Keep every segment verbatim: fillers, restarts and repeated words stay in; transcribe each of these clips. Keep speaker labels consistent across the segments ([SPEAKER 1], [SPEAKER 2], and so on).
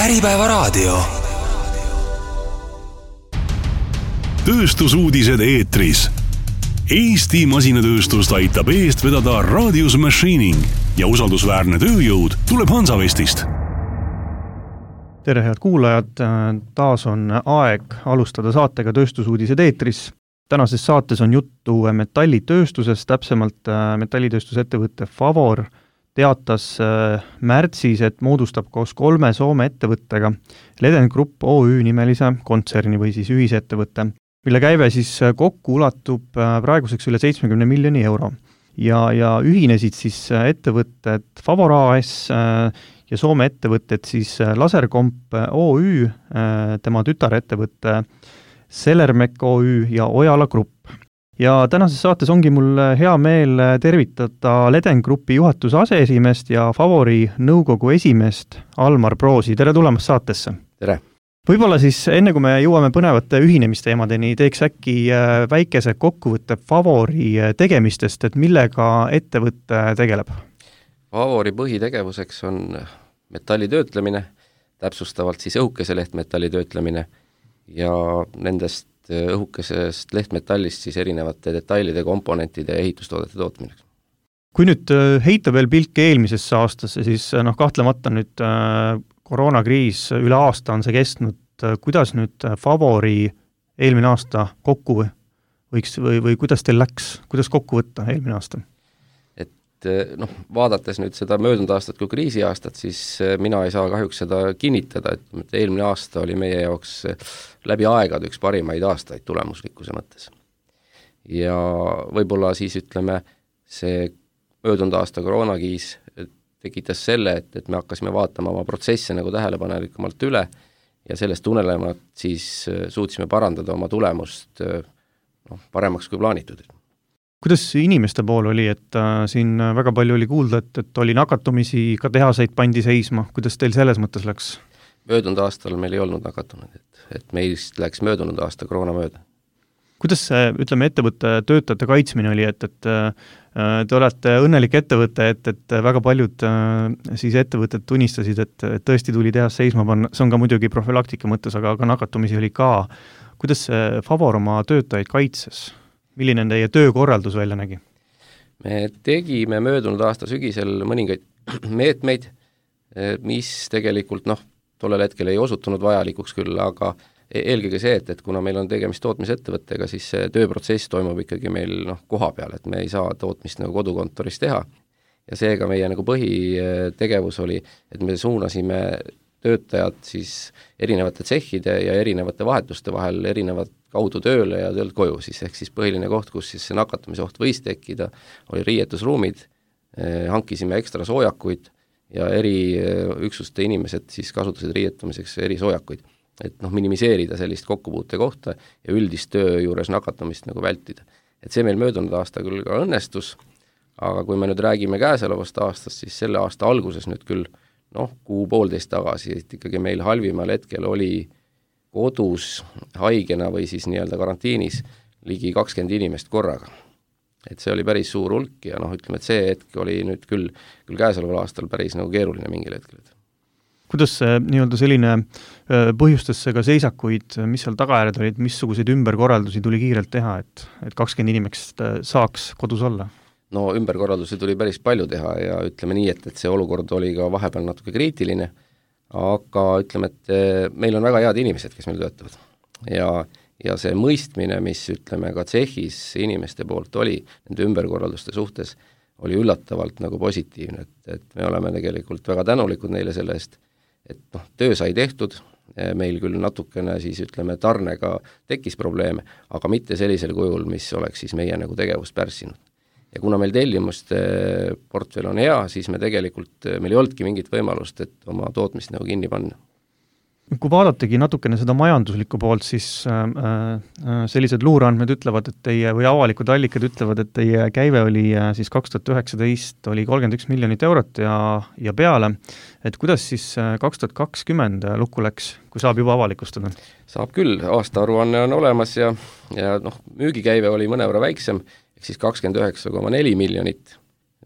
[SPEAKER 1] Äripäevaraadio. Tööstusuudised eetris. Eesti masinatööstust aitab eest vedada Radius Machining ja usaldusväärne tööjõud tuleb Hansavestist.
[SPEAKER 2] Tere head kuulajad, taas on aeg alustada saatega Tööstusuudised eetris. Tänases saates on juttu metallitööstusest, täpsemalt metallitööstusettevõtte Favor teatas märtsis, et moodustab koos kolme Soome ettevõttega Leden Grupp O Y nimelise kontserni või siis ühisettevõtte, mille käive siis kokku ulatub praeguseks üle seitsmekümne miljoni euro. Ja, ja ühinesid siis ettevõtted Favor A S ja Soome ettevõtted siis Laserkomp O Y, tema tütarettevõtte Sellermek O Y ja Ojala Grupp. Ja tänases saates ongi mul hea meel tervitada Leden Gruppi juhatuse aseesimeest ja Favori nõukogu esimeest Almar Proosi. Tere tulemast saatesse!
[SPEAKER 3] Tere!
[SPEAKER 2] Võib-olla siis enne kui me jõuame põnevate ühinemisteemadeni, teeks äkki väikese kokkuvõtte Favori tegemistest, et millega ettevõtte tegeleb?
[SPEAKER 3] Favori põhitegevuseks on metallitöötlemine, täpsustavalt siis õhukese lehtmetalli töötlemine ja nendest õhukesest lehtmetallist siis erinevate detailide, komponentide ja ehitustoodete tootmine.
[SPEAKER 2] Kui nüüd heita veel pilke eelmisesse aastasse, siis noh, kahtlemata nüüd koroonakriis üle aasta on see kestnud. Kuidas nüüd Favori eelmine aasta kokku võiks või, või kuidas teil läks? Kuidas kokku võtta eelmine aasta?
[SPEAKER 3] Et noh, vaadates nüüd seda möödunud aastat kui kriisiaastat, siis mina ei saa kahjuks seda kinnitada, et eelmine aasta oli meie jaoks läbi aegade üks parimaid aastaid tulemuslikkuse mõttes. Ja võib-olla siis ütleme, see möödunud aasta koroonakiis tekitas selle, et, et me hakkasime vaatama oma protsesse nagu tähelepanelikumalt üle ja sellest tunnelemat siis suutsime parandada oma tulemust noh, paremaks kui plaanitud.
[SPEAKER 2] Kuidas inimeste pool oli, et äh, siin väga palju oli kuulda, et, et oli nakatumisi, ka tehaseid pandi seisma. Kuidas teil selles mõttes läks?
[SPEAKER 3] Möödunud aastal meil ei olnud nakatunud, et, et meist läks möödunud aasta koroona mööda.
[SPEAKER 2] Kuidas see, ütleme, ettevõtte töötajate kaitsmine oli, et, et äh, te olete õnnelik ettevõte, et, et väga paljud äh, siis ettevõtted tunnistasid, et, et tõesti tuli tehas seisma panna, see on ka muidugi profülaktika mõttes, aga, aga nakatumisi oli ka. Kuidas see Favor oma töötajaid kaitses? Milline teie töökorraldus välja nägi?
[SPEAKER 3] Me tegime möödunud aasta sügisel mõningaid meetmeid, mis tegelikult noh, tollel hetkel ei osutunud vajalikuks küll, aga eelkõige see, et, et kuna meil on tegemist tootmisettevõttega, siis see tööprotsess toimub ikkagi meil noh, koha peal, et me ei saa tootmist nagu kodukontoris teha. Ja seega meie nagu põhitegevus oli, et me suunasime töötajad siis erinevate tsehhide ja erinevate vahetuste vahel erinevat kaudu tööle ja töölt koju, siis ehk siis põhiline koht, kus siis see nakatumise oht võis tekkida, oli riietusruumid, hankisime ekstra soojakuid ja eri üksuste inimesed siis kasutasid riietumiseks eri soojakuid, et noh, minimiseerida sellist kokkupuute kohta ja üldist töö juures nakatumist nagu vältida. Et see meil möödunud aasta küll ka õnnestus, aga kui me nüüd räägime käesolevast aastast, siis selle aasta alguses nüüd küll noh, kuu poolteist tagasi, et ikkagi meil halvimal hetkel oli kodus haigena või siis nii-öelda karantiinis ligi kakskümmend inimest korraga. Et see oli päris suur hulk ja noh, ütleme, et see hetk oli nüüd küll, küll käesoleval aastal päris nagu keeruline mingil hetkel.
[SPEAKER 2] Kuidas see nii-öelda selline põhjustas ka seisakuid, mis seal tagajärjed olid, missuguseid ümberkorraldusi tuli kiirelt teha, et, et kakskümmend inimest saaks kodus olla?
[SPEAKER 3] No ümberkorraldusi tuli päris palju teha ja ütleme nii, et, et see olukord oli ka vahepeal natuke kriitiline, aga ütleme, et meil on väga head inimesed, kes meil töötavad. Ja, ja see mõistmine, mis ütleme ka tsehhis inimeste poolt oli, nende ümberkorralduste suhtes, oli üllatavalt nagu positiivne, et, et me oleme tegelikult väga tänulikud neile selle eest, et noh, töö sai tehtud, meil küll natukene siis ütleme tarnega tekkis probleeme, aga mitte sellisel kujul, mis oleks siis meie nagu tegevust pärssinud. Ja kuna meil tellimuste portfell on hea, siis me tegelikult, meil ei olnudki mingit võimalust, et oma tootmist nagu kinni panna.
[SPEAKER 2] Kui vaadategi natukene seda majanduslikku poolt, siis äh, sellised luureandmed ütlevad, et teie, või avalikud allikad ütlevad, et teie käive oli äh, siis kaks tuhat üheksateist oli kolmkümmend üks miljonit eurot ja, ja peale. Et kuidas siis kaks tuhat kakskümmend luku läks, kui saab juba avalikustada? Saab
[SPEAKER 3] küll, aastaaruanne on olemas ja, ja noh, müügikäive oli mõnevõrra väiksem, ehk siis kakskümmend üheksa koma neli miljonit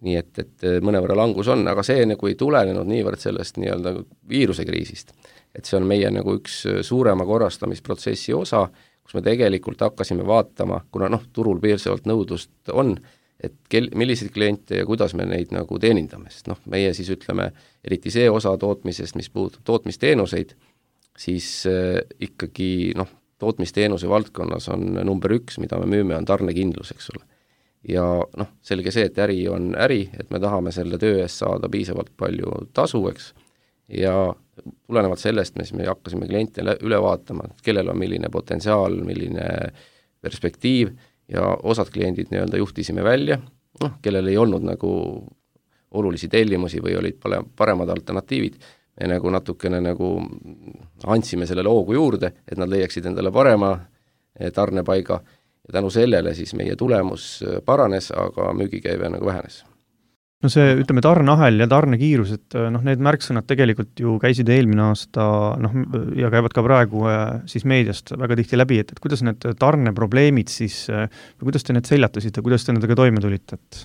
[SPEAKER 3] nii et, et mõnevõrra langus on, aga see nagu ei tulenenud niivõrd sellest nii-öelda viirusekriisist. Et see on meie nagu üks suurema korrastamisprotsessi osa, kus me tegelikult hakkasime vaatama, kuna noh, turul piisavalt nõudlust on, et kel, milliseid kliente ja kuidas me neid nagu teenindame, sest noh, meie siis ütleme, eriti see osa tootmisest, mis puudutab tootmisteenuseid, siis äh, ikkagi noh, tootmisteenuse valdkonnas on number üks, mida me müüme, on tarnekindlus, eks ole. Ja noh, selge see, et äri on äri, et me tahame selle töö eest saada piisavalt palju tasu, eks, ja tulenevalt sellest, mis me hakkasime kliente üle vaatama, kellel on milline potentsiaal, milline perspektiiv, ja osad kliendid nii-öelda juhtisime välja, noh, kellel ei olnud nagu olulisi tellimusi või olid paremad alternatiivid, me nagu natukene nagu andsime selle loogu juurde, et nad leiaksid endale parema tarnepaiga, ja tänu sellele siis meie tulemus paranes, aga müügikäive nagu vähenes.
[SPEAKER 2] No see, ütleme, tarneahel ja tarnekiirus, et noh, need märksõnad tegelikult ju käisid eelmine aasta, noh, ja käivad ka praegu siis meediast väga tihti läbi, et, et kuidas need tarneprobleemid siis, kuidas te need seljatasite, kuidas te nendega toime tulite? Et...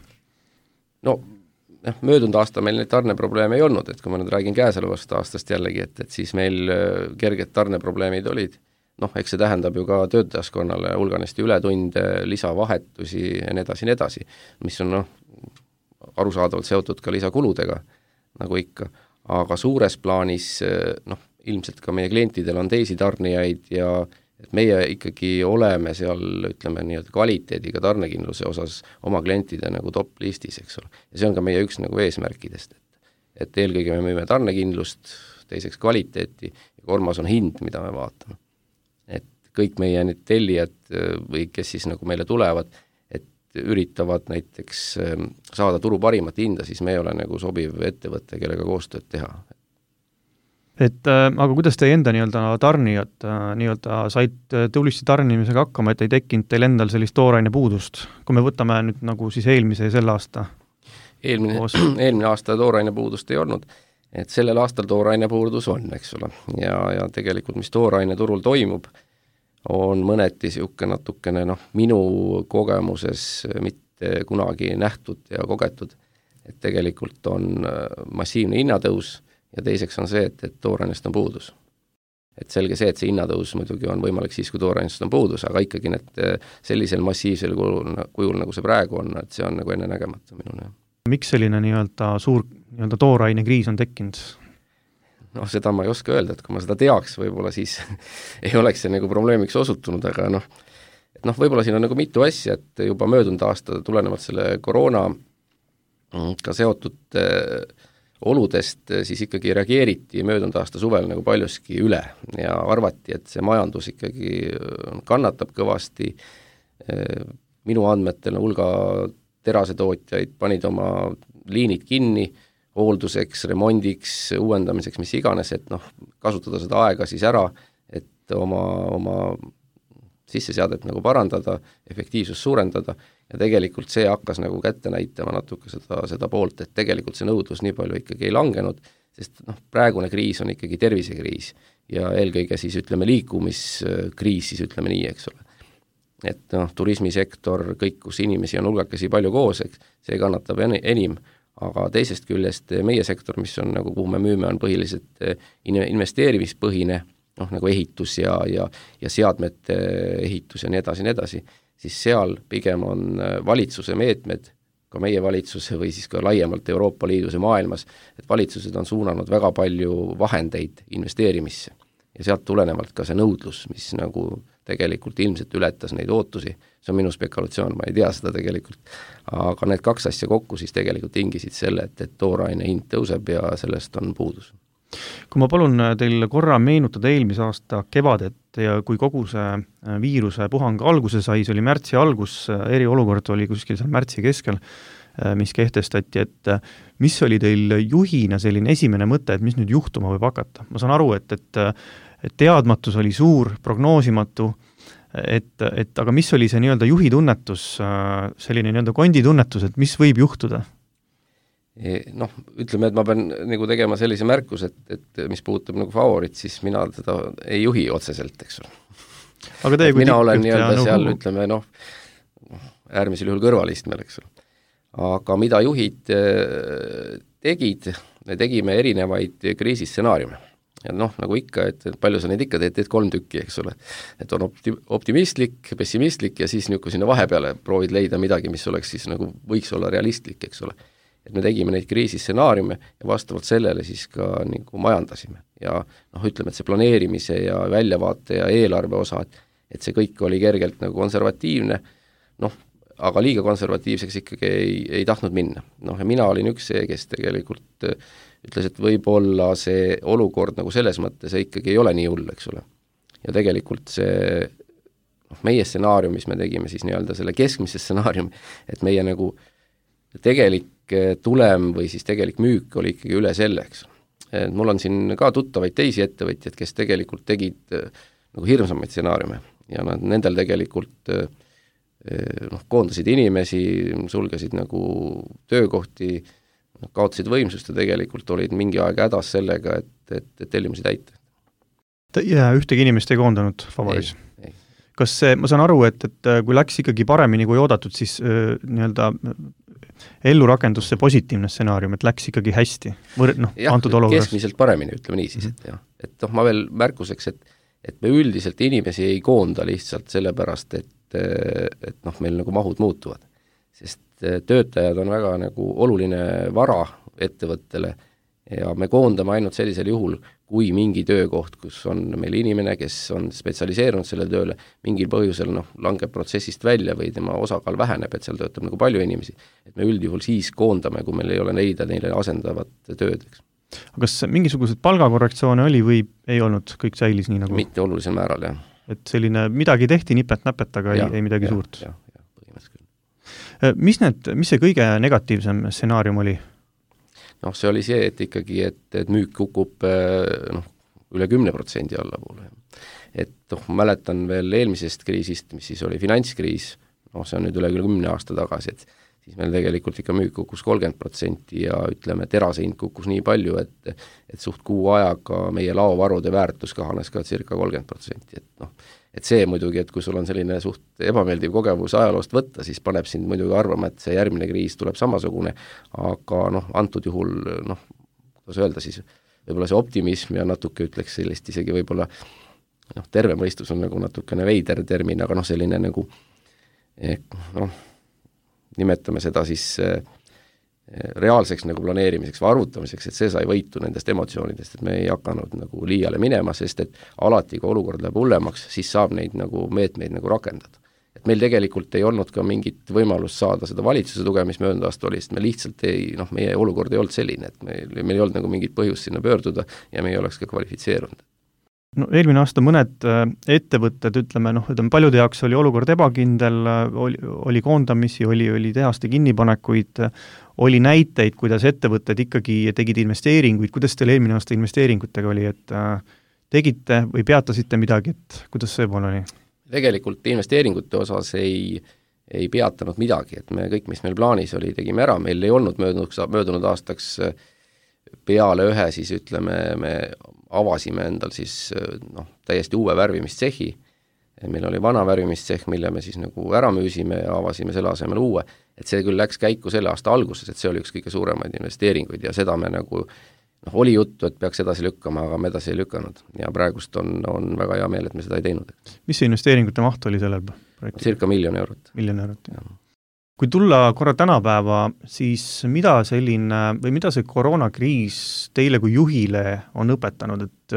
[SPEAKER 3] No, möödunud aasta meil neid tarneprobleeme ei olnud, et kui ma nüüd räägin käesolevast aastast jällegi, et, et siis meil kerged tarneprobleemid olid. Noh, eks see tähendab ju ka töötajaskonnale hulganisti ületunde, lisavahetusi ja nii edasi, nii edasi, mis on noh, arusaadavalt seotud ka lisakuludega, nagu ikka, aga suures plaanis noh, ilmselt ka meie klientidel on teisi tarnijaid ja et meie ikkagi oleme seal, ütleme nii, et kvaliteediga tarnekindluse osas oma klientide nagu top listis, eks ole. Ja see on ka meie üks nagu eesmärkidest, et, et eelkõige me müüme tarnekindlust, teiseks kvaliteeti ja kolmas on hind, mida me vaatame. Et kõik meie need tellijad või kes siis nagu meile tulevad, et üritavad näiteks saada turu parimat hinda, siis me ei ole nagu sobiv ettevõte, kellega koostööd teha.
[SPEAKER 2] Et aga kuidas teie enda nii-öelda tarnijad nii-öelda said tulisti tarnimisega hakkama, et ei tekkinud teil endal sellist tooraine puudust, kui me võtame nüüd nagu siis eelmise ja selle aasta?
[SPEAKER 3] Eelmine, eelmine aasta tooraine puudust ei olnud, et sellel aastal tooraine puudus on, eks ole, ja, ja tegelikult mis tooraine turul toimub, on mõneti siuke natukene noh, minu kogemuses mitte kunagi nähtud ja kogetud, et tegelikult on massiivne hinnatõus ja teiseks on see, et, et toorainest on puudus. Et selge see, et see hinnatõus muidugi on võimalik siis, kui toorainest on puudus, aga ikkagi need sellisel massiivsel kujul, kujul nagu see praegu on, et see on nagu enne nägemata minule.
[SPEAKER 2] Miks selline nii-öelda suur nii-öelda tooraine kriis on tekkinud?
[SPEAKER 3] Noh, seda ma ei oska öelda, et kui ma seda teaks, võib-olla siis ei oleks see nagu probleemiks osutunud, aga noh, et noh, võib-olla siin on nagu mitu asja, et juba möödunud aasta tulenevalt selle koroona ka seotud äh, oludest siis ikkagi reageeriti möödunud aasta suvel nagu paljuski üle ja arvati, et see majandus ikkagi kannatab kõvasti. Minu andmetel hulga terasetootjaid panid oma liinid kinni hoolduseks, remondiks, uuendamiseks, mis iganes, et noh, kasutada seda aega siis ära, et oma, oma sisseseadet nagu parandada, efektiivsust suurendada ja tegelikult see hakkas nagu kätte näitama natuke seda, seda poolt, et tegelikult see nõudlus nii palju ikkagi ei langenud, sest noh, praegune kriis on ikkagi tervisekriis ja eelkõige siis ütleme liikumiskriis, siis ütleme nii, eks ole. Et noh, turismisektor, kõik, kus inimesi on hulgakesi palju koos, eks, see kannatab enim, aga teisest küljest meie sektor, mis on nagu, kuhu me müüme, on põhiliselt investeerimispõhine, noh, nagu ehitus ja, ja, ja seadmete ehitus ja nii edasi, nii edasi, siis seal pigem on valitsuse meetmed, ka meie valitsuse või siis ka laiemalt Euroopa Liidus ja maailmas, et valitsused on suunanud väga palju vahendeid investeerimisse ja sealt tulenevalt ka see nõudlus, mis nagu tegelikult ilmselt ületas neid ootusi, see on minu spekulatsioon, ma ei tea seda tegelikult, aga need kaks asja kokku siis tegelikult tingisid selle, et, et tooraine hind tõuseb ja sellest on puudus.
[SPEAKER 2] Kui ma palun teil korra meenutada eelmise aasta kevadet ja kui kogu see viiruse puhang alguse sai, see oli märtsi algus, eriolukord oli kuskil seal märtsi keskel, mis kehtestati, et mis oli teil juhina selline esimene mõte, et mis nüüd juhtuma võib hakata? Ma saan aru, et, et, et teadmatus oli suur, prognoosimatu, et, et aga mis oli see nii-öelda juhi tunnetus, selline nii-öelda kondi tunnetus, et mis võib juhtuda?
[SPEAKER 3] Noh, ütleme, et ma pean nagu tegema sellise märkus, et, et mis puudutab nagu favorit, siis mina seda ei juhi otseselt, eks ole. Aga teie, mina olen nii-öelda seal, ütleme, noh, äärmisel juhul kõrvalistmel, eks ole. aga mida juhid tegid, me tegime erinevaid kriisistsenaariume. Ja noh, nagu ikka, et palju sa neid ikka teed, teed kolm tükki, eks ole. Et on opti- optimistlik, pessimistlik ja siis nüüd, kui sinna vahepeale proovid leida midagi, mis oleks siis nagu võiks olla realistlik, eks ole. Et me tegime neid kriisistsenaariume ja vastavalt sellele siis ka nagu majandasime. Ja noh, ütleme, et see planeerimise ja väljavaate ja eelarve osa, et, et see kõik oli kergelt nagu konservatiivne, noh, aga liiga konservatiivseks ikkagi ei, ei tahtnud minna. Noh, ja mina olin üks see, kes tegelikult ütles, et võib-olla see olukord nagu selles mõttes ikkagi ei ole nii hull, eks ole. Ja tegelikult see noh, meie stsenaarium, mis me tegime siis nii-öelda selle keskmise stsenaarium, et meie nagu tegelik tulem või siis tegelik müük oli ikkagi üle selle, eks. Et mul on siin ka tuttavaid teisi ettevõtjaid, kes tegelikult tegid nagu hirmsamaid stsenaariume ja nad, nendel tegelikult noh, koondasid inimesi, sulgesid nagu töökohti, kaotasid võimsust ja tegelikult olid mingi aeg hädas sellega, et, et, et tellimusi täita.
[SPEAKER 2] Ja ühtegi inimest ei koondanud Favaris? Ei, ei. Kas see, ma saan aru, et, et kui läks ikkagi paremini kui oodatud, siis äh, nii-öelda ellu rakendus see positiivne stsenaarium, et läks ikkagi hästi Võr, noh,
[SPEAKER 3] jah,
[SPEAKER 2] antud olukorras?
[SPEAKER 3] Keskmiselt paremini, ütleme nii siis, et jah. Et noh, ma veel märkuseks, et, et me üldiselt inimesi ei koonda lihtsalt sellepärast, et, et noh, meil nagu mahud muutuvad. Sest töötajad on väga nagu oluline vara ettevõttele ja me koondame ainult sellisel juhul, kui mingi töökoht, kus on meil inimene, kes on spetsialiseerunud selle tööle, mingil põhjusel noh, langeb protsessist välja või tema osakaal väheneb, et seal töötab nagu palju inimesi. Et me üldjuhul siis koondame, kui meil ei ole leida neile asendavat tööd.
[SPEAKER 2] Aga kas mingisugused palgakorrektsioone oli või ei olnud, kõik säilis nii nagu?
[SPEAKER 3] Mitte olulisel määral, jah.
[SPEAKER 2] Et selline midagi tehti nipet-näpet, aga ja, ei, ei midagi ja, suurt.
[SPEAKER 3] Ja.
[SPEAKER 2] Mis need, mis see kõige negatiivsem stsenaarium oli?
[SPEAKER 3] Noh, see oli see, et ikkagi, et, et müük kukub noh, üle kümne protsendi allapoole. Et noh, mäletan veel eelmisest kriisist, mis siis oli finantskriis, noh, see on nüüd üle kümne aasta tagasi, et siis meil tegelikult ikka müük kukkus kolmkümmend protsenti ja ütleme, terase hind kukkus nii palju, et, et suht kuu ajaga meie laovarude väärtus kahanes ka circa kolmkümmend protsenti, et noh, et see muidugi, et kui sul on selline suht ebameeldiv kogemus ajaloost võtta, siis paneb sind muidugi arvama, et see järgmine kriis tuleb samasugune, aga noh, antud juhul, noh, kuidas öelda siis, võib-olla see optimism ja natuke ütleks sellist isegi võib-olla, noh, terve mõistus on nagu natukene veider termin, aga noh, selline nagu, noh, nimetame seda siis reaalseks nagu planeerimiseks või arvutamiseks, et see sai võitu nendest emotsioonidest, et me ei hakanud nagu liiale minema, sest et alati, kui olukord läheb hullemaks, siis saab neid nagu meetmeid nagu rakendada. Et meil tegelikult ei olnud ka mingit võimalust saada seda valitsuse tuge, mis möödunud aasta oli, sest me lihtsalt ei, noh, meie olukord ei olnud selline, et meil, meil ei olnud nagu mingit põhjust sinna pöörduda ja me ei oleks ka kvalifitseerunud.
[SPEAKER 2] No eelmine aasta mõned ettevõtted, ütleme, noh, ütleme, paljude jaoks oli olukord ebakindel, oli, oli koondamisi, oli, oli tehaste kinnipanekuid, oli näiteid, kuidas ettevõtted ikkagi tegid investeeringuid, kuidas teil eelmine aasta investeeringutega oli, et tegite või peatasite midagi, et kuidas see pool oli?
[SPEAKER 3] Tegelikult investeeringute osas ei, ei peatanud midagi, et me kõik, mis meil plaanis oli, tegime ära, meil ei olnud möödunud, möödunud aastaks peale ühe, siis ütleme, me avasime endal siis noh, täiesti uue värvimistsehi, meil oli vana värvimistsehm, mille me siis nagu ära müüsime ja avasime selle asemel uue, et see küll läks käiku selle aasta alguses, et see oli üks kõige suuremaid investeeringuid ja seda me nagu, noh, oli juttu, et peaks edasi lükkama, aga me edasi ei lükanud ja praegust on, on väga hea meel, et me seda ei teinud.
[SPEAKER 2] Mis see investeeringute maht oli sellel projektil?
[SPEAKER 3] Circa miljon eurot.
[SPEAKER 2] Miljon eurot, jah. Kui tulla korra tänapäeva, siis mida selline, või mida see koroonakriis teile kui juhile on õpetanud, et,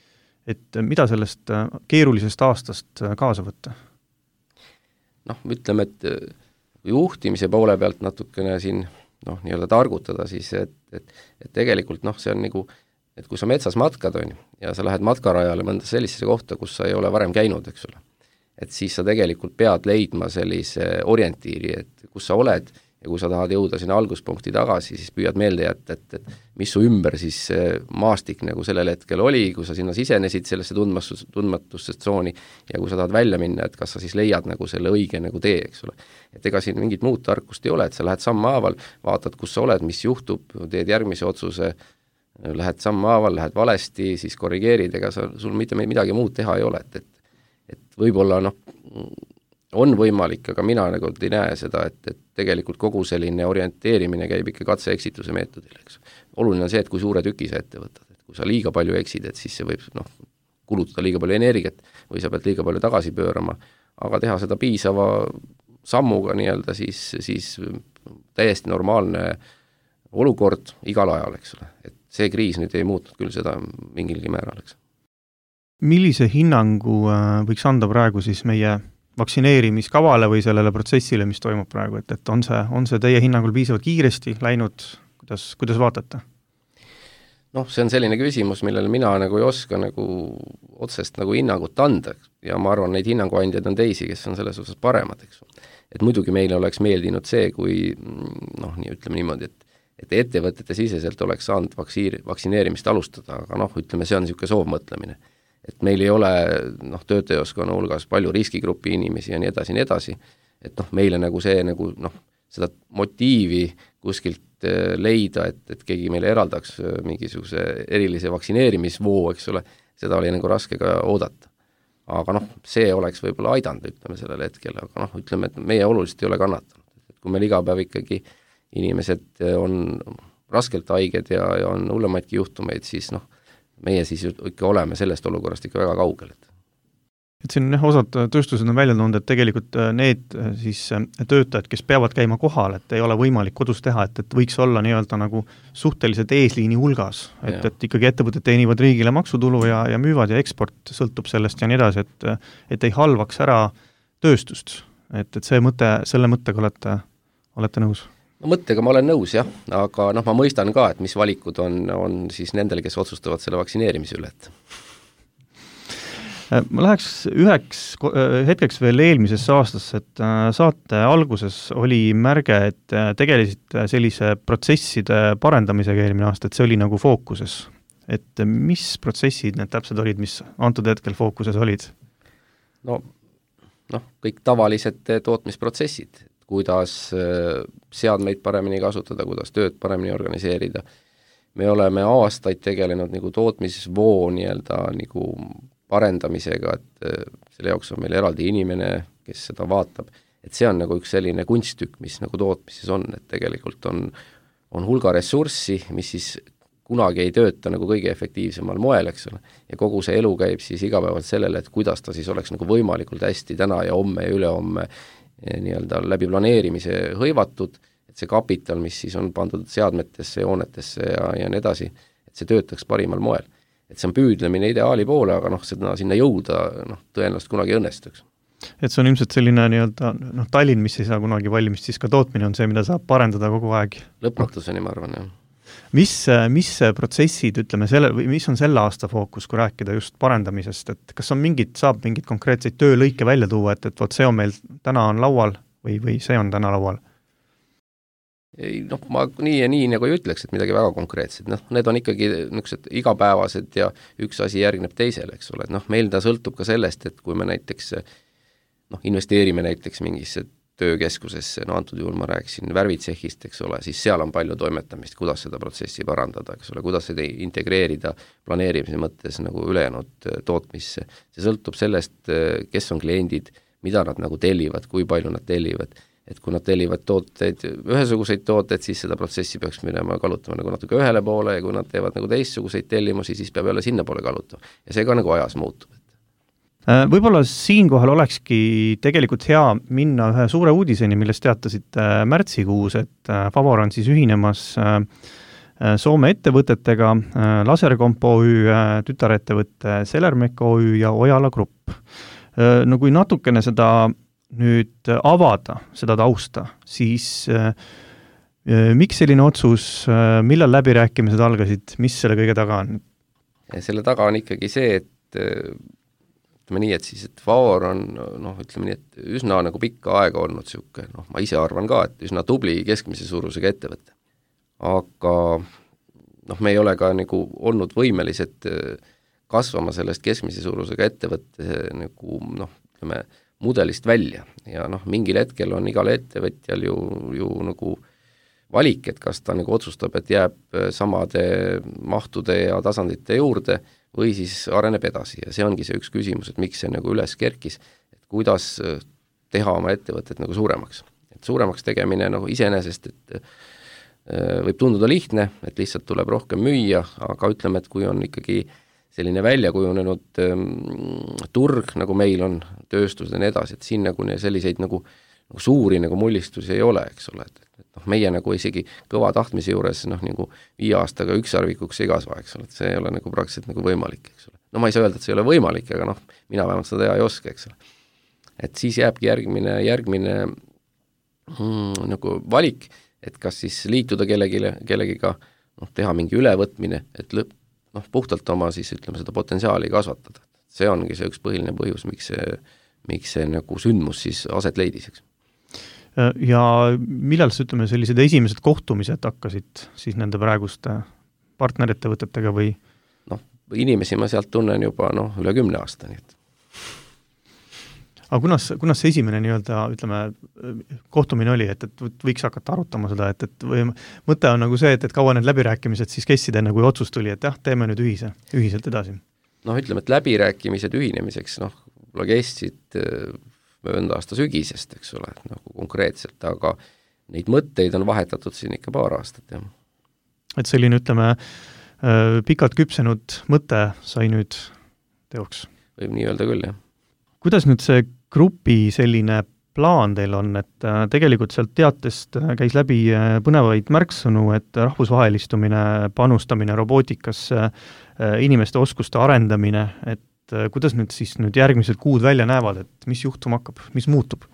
[SPEAKER 2] et mida sellest keerulisest aastast kaasa võtta?
[SPEAKER 3] Noh, ütleme, et juhtimise poole pealt natukene siin noh, nii-öelda targutada, siis et, et, et tegelikult noh, see on nagu, et kui sa metsas matkad on ja sa lähed matkarajale mõnda sellisesse kohta, kus sa ei ole varem käinud, eks ole, et siis sa tegelikult pead leidma sellise orientiiri, et kus sa oled ja kui sa tahad jõuda sinna alguspunkti tagasi, siis püüad meelde jätta, et, et mis su ümber siis maastik nagu sellel hetkel oli, kui sa sinna sisenesid sellesse tundmatus, tundmatusse tsooni ja kui sa tahad välja minna, et kas sa siis leiad nagu selle õige nagu tee, eks ole. Et ega siin mingit muud tarkust ei ole, et sa lähed sammhaaval, vaatad, kus sa oled, mis juhtub, teed järgmise otsuse, lähed sammhaaval, lähed valesti, siis korrigeerid, ega sa, sul mitte midagi muud teha ei ole, et, et, et võib-olla noh, on võimalik, aga mina nagu ei näe seda, et, et tegelikult kogu selline orienteerimine käib ikka katse-eksituse meetodil, eks. Oluline on see, et kui suure tüki sa ette võtad, et kui sa liiga palju eksid, et siis see võib noh, kulutada liiga palju energiat või sa pead liiga palju tagasi pöörama, aga teha seda piisava sammuga nii-öelda, siis, siis täiesti normaalne olukord igal ajal, eks ole. Et see kriis nüüd ei muutnud küll seda mingilgi määral, eks.
[SPEAKER 2] Millise hinnangu võiks anda praegu siis meie vaktsineerimiskavale või sellele protsessile, mis toimub praegu, et, et on see, on see teie hinnangul piisavalt kiiresti läinud, kuidas, kuidas vaatate?
[SPEAKER 3] Noh, see on selline küsimus, millele mina nagu ei oska nagu otsest nagu hinnangut anda ja ma arvan, neid hinnanguandjaid on teisi, kes on selles osas paremad, eks. Et muidugi meile oleks meeldinud see, kui noh, nii ütleme niimoodi, et et ettevõtete siseselt oleks saanud vaksiir, vaktsineerimist alustada, aga noh, ütleme, see on niisugune soovmõtlemine. Et meil ei ole noh, töötajaskonna hulgas palju riskigrupi inimesi ja nii edasi, nii edasi, et noh, meile nagu see nagu noh, seda motiivi kuskilt leida, et, et keegi meile eraldaks mingisuguse erilise vaktsineerimisvoo, eks ole, seda oli nagu raske ka oodata. Aga noh, see oleks võib-olla aidanud, ütleme sellel hetkel, aga noh, ütleme, et meie oluliselt ei ole kannatanud. Et kui meil iga päev ikkagi inimesed on raskelt haiged ja, ja on hullemaidki juhtumeid, siis noh, meie siis ikka oleme sellest olukorrast ikka väga kaugel.
[SPEAKER 2] Et siin osad tööstused on välja toonud, et tegelikult need siis töötajad, kes peavad käima kohal, et ei ole võimalik kodus teha, et, et võiks olla nii-öelda nagu suhteliselt eesliini hulgas, et, et ikkagi ettevõtted teenivad riigile maksutulu ja, ja müüvad ja eksport sõltub sellest ja nii edasi, et, et ei halvaks ära tööstust. Et, et see mõte, selle mõttega olete, olete nõus?
[SPEAKER 3] No mõttega ma olen nõus, jah, aga noh, ma mõistan ka, et mis valikud on, on siis nendel, kes otsustavad selle vaktsineerimise üle.
[SPEAKER 2] Ma läheks üheks hetkeks veel eelmisesse aastasse, et saate alguses oli märge, et tegelisite sellise protsesside parendamisega eelmine aasta, et see oli nagu fookuses. Et mis protsessid need täpselt olid, mis antud hetkel fookuses olid?
[SPEAKER 3] No, noh, kõik tavalised tootmisprotsessid, kuidas seadmeid paremini kasutada, kuidas tööd paremini organiseerida. Me oleme aastaid tegelenud nagu tootmisvoo nii-öelda nagu parendamisega, et selle jaoks on meil eraldi inimene, kes seda vaatab. Et see on nagu üks selline kunststükk, mis nagu tootmises on, et tegelikult on, on hulga ressurssi, mis siis kunagi ei tööta nagu kõige efektiivsemal moel, eks ole. Ja kogu see elu käib siis igapäevalt sellele, et kuidas ta siis oleks nagu võimalikult hästi täna ja homme ja ülehomme nii-öelda läbi planeerimise hõivatud, et see kapital, mis siis on pandud seadmetesse, joonetesse ja, ja nii edasi, et see töötaks parimal moel. Et see on püüdlemine ideaali poole, aga noh, seda sinna jõuda noh, tõenäoliselt kunagi õnnestuks.
[SPEAKER 2] Et see on ilmselt selline nii-öelda noh, Tallinn, mis ei saa kunagi valmist, siis ka tootmine on see, mida saab parendada kogu aeg.
[SPEAKER 3] Lõpmatuseni, ma arvan, jah.
[SPEAKER 2] Mis, mis protsessid, ütleme, selle, või mis on selle aasta fookus, kui rääkida just parendamisest, et kas on mingid, saab mingid konkreetseid töölõike välja tuua, et, et võt see on meil täna on laual või, või see on täna laual?
[SPEAKER 3] Ei, noh, ma nii ja nii nagu ei ütleks, et midagi väga konkreetset, noh, need on ikkagi niisugused igapäevased ja üks asi järgneb teisele, eks ole, et noh, meil ta sõltub ka sellest, et kui me näiteks noh, investeerime näiteks mingisse töökeskusesse, no antud juhul ma rääkisin värvitsehhist, eks ole, siis seal on palju toimetamist, kuidas seda protsessi parandada, eks ole, kuidas seda integreerida planeerimise mõttes nagu ülejäänud tootmisse. See sõltub sellest, kes on kliendid, mida nad nagu tellivad, kui palju nad tellivad, et kui nad tellivad tooteid, ühesuguseid tooteid, siis seda protsessi peaks minema kalutama nagu natuke ühele poole ja kui nad teevad nagu teistsuguseid tellimusi, siis peab jälle sinna poole kalutama. Ja see ka nagu ajas muutub.
[SPEAKER 2] Võib-olla siinkohal olekski tegelikult hea minna ühe suure uudiseni, millest teatasid märtsikuus, et Favor on siis ühinemas Soome ettevõtetega, Lasercomp O Ü, tütarettevõtte Celermec O Ü ja Ojala Grupp. No kui natukene seda nüüd avada, seda tausta, siis miks selline otsus, millal läbirääkimised algasid, mis selle kõige taga on?
[SPEAKER 3] Selle taga on ikkagi see, et ütleme nii, et siis, et Favor on, noh, ütleme nii, et üsna nagu pikka aega olnud siuke, noh, ma ise arvan ka, et üsna tubli keskmise suurusega ettevõte. Aga noh, me ei ole ka nagu olnud võimelised kasvama sellest keskmise suurusega ettevõtte nagu, noh, ütleme, mudelist välja. Ja noh, mingil hetkel on igal ettevõtjal ju, ju nagu valik, et kas ta nagu otsustab, et jääb samade mahtude ja tasandite juurde, või siis areneb edasi ja see ongi see üks küsimus, et miks see nagu üles kerkis, et kuidas teha oma ettevõtet nagu suuremaks. Et suuremaks tegemine noh, iseenesest, et äh, võib tunduda lihtne, et lihtsalt tuleb rohkem müüa, aga ütleme, et kui on ikkagi selline välja kujunenud ähm, turg, nagu meil on, tööstus ja nii edasi, et siin nagu selliseid nagu, nagu suuri nagu mullistusi ei ole, eks ole, et, et noh, meie nagu isegi kõva tahtmise juures noh, nagu viie aastaga ükssarvikuks ei kasva, eks ole, et see ei ole nagu praktiliselt nagu võimalik, eks ole. No ma ei saa öelda, et see ei ole võimalik, aga noh, mina vähemalt seda teha ei oska, eks ole. Et siis jääbki järgmine, järgmine mm, nagu valik, et kas siis liituda kellegile, kellegiga, noh, teha mingi ülevõtmine, et lõpp, noh, puhtalt oma siis ütleme seda potentsiaali kasvatada. See ongi see üks põhiline põhjus, miks see, miks see nagu sündmus siis aset leidis, eks.
[SPEAKER 2] Ja millal sa ütleme sellised esimesed kohtumised hakkasid siis nende praeguste partnerettevõtetega või?
[SPEAKER 3] Noh, inimesi ma sealt tunnen juba noh, üle kümne aasta, nii et.
[SPEAKER 2] Aga kunas, kunas see esimene nii-öelda, ütleme, kohtumine oli, et, et võiks hakata arutama seda, et, et või mõte on nagu see, et, et kaua need läbirääkimised siis kestsid enne, kui otsus tuli, et jah, teeme nüüd ühise, ühiselt edasi?
[SPEAKER 3] Noh, ütleme, et läbirääkimised ühinemiseks, noh, võib-olla kestsid mööda aasta sügisest, eks ole, nagu konkreetselt, aga neid mõtteid on vahetatud siin ikka paar aastat, jah.
[SPEAKER 2] Et selline, ütleme, pikalt küpsenud mõte sai nüüd teoks?
[SPEAKER 3] Võib nii öelda küll, jah.
[SPEAKER 2] Kuidas nüüd see grupi selline plaan teil on, et tegelikult sealt teatest käis läbi põnevaid märksõnu, et rahvusvahelistumine, panustamine robootikasse, inimeste oskuste arendamine, et kuidas nüüd siis nüüd järgmised kuud välja näevad, et mis juhtum hakkab, mis muutub?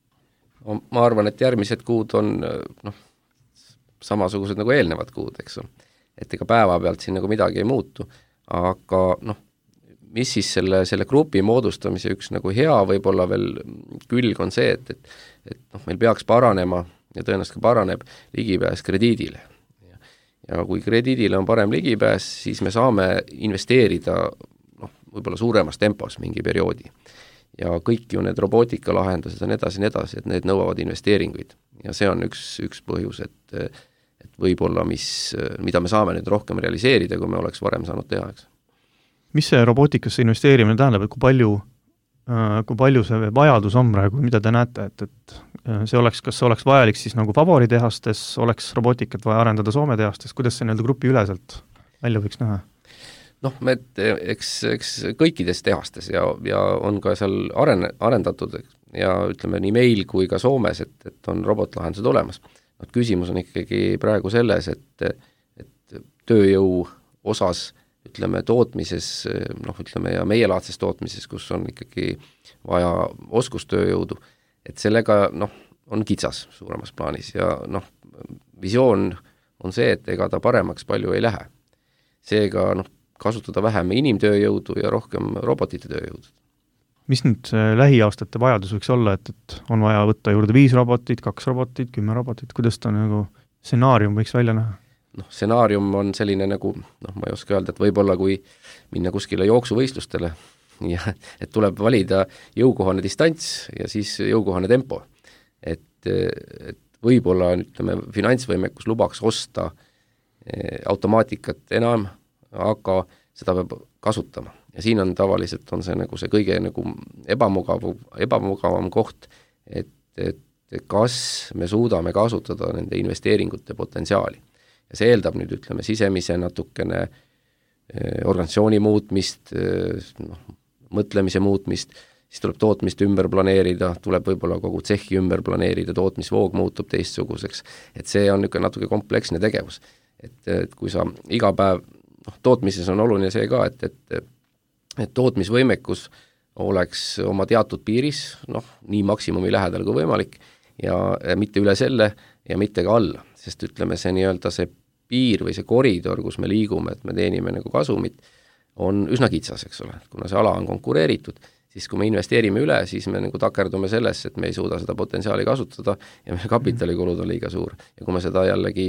[SPEAKER 3] Ma arvan, et järgmised kuud on noh, samasugused nagu eelnevad kuud, eks ole. Et ega päeva pealt siin nagu midagi ei muutu, aga noh, mis siis selle, selle grupi moodustamise üks nagu hea võib-olla veel külg on see, et, et, et noh, meil peaks paranema ja tõenäoliselt paraneb ligipääs krediidile. Ja, ja kui krediidile on parem ligipääs, siis me saame investeerida noh, võib-olla suuremas tempos mingi perioodi. Ja kõik ju need robootikalahendused on edasi ja edasi, et need nõuavad investeeringuid. Ja see on üks, üks põhjus, et, et võib-olla mis, mida me saame nüüd rohkem realiseerida, kui me oleks varem saanud teha, eks.
[SPEAKER 2] Mis see robootikasse investeerimine tähendab, et kui palju, kui palju see vajadus on praegu, mida te näete, et, et see oleks, kas see oleks vajalik siis nagu favoritehastes, oleks robootikat vaja arendada Soome tehastes, kuidas see nii-öelda grupi üleselt välja võiks näha?
[SPEAKER 3] Noh, me, eks, eks kõikides tehastes ja, ja on ka seal aren, arendatud ja ütleme nii meil kui ka Soomes, et, et on robotlahendused olemas. No, küsimus on ikkagi praegu selles, et, et tööjõu osas ütleme tootmises, noh ütleme ja meielaadses tootmises, kus on ikkagi vaja oskustööjõudu, et sellega noh, on kitsas suuremas plaanis ja noh, visioon on see, et ega ta paremaks palju ei lähe. Seega noh, kasutada vähem inimtööjõudu ja rohkem robotite tööjõudu.
[SPEAKER 2] Mis nüüd lähiaastate vajadus võiks olla, et, et on vaja võtta juurde viis robotit, kaks robotit, kümme robotit, kuidas ta nagu stsenaarium võiks välja näha?
[SPEAKER 3] Noh, stsenaarium on selline nagu, noh, ma ei oska öelda, et võib-olla kui minna kuskile jooksuvõistlustele ja et tuleb valida jõukohane distants ja siis jõukohane tempo. Et, et võib-olla, ütleme, finantsvõimekus lubaks osta automaatikat enam, aga seda peab kasutama. Ja siin on tavaliselt on see nagu see kõige nagu ebamugav, ebamugavam koht, et, et kas me suudame kasutada nende investeeringute potentsiaali. Ja see eeldab nüüd, ütleme, sisemise natukene eh, organisatsiooni muutmist, eh, noh, mõtlemise muutmist, siis tuleb tootmist ümber planeerida, tuleb võib-olla kogu tsehhi ümber planeerida, tootmisvoog muutub teistsuguseks, et see on niisugune natuke kompleksne tegevus. Et, et kui sa iga päev, noh, tootmises on oluline see ka, et, et, et tootmisvõimekus oleks oma teatud piiris, noh, nii maksimumi lähedal kui võimalik, ja, ja mitte üle selle ja mitte ka alla, sest ütleme, see nii-öelda see piir või see koridor, kus me liigume, et me teenime nagu kasumit, on üsna kitsas, eks ole, kuna see ala on konkureeritud, siis kui me investeerime üle, siis me nagu takerdume sellesse, et me ei suuda seda potentsiaali kasutada ja meie kapitalikulud on liiga suur. Ja kui me seda jällegi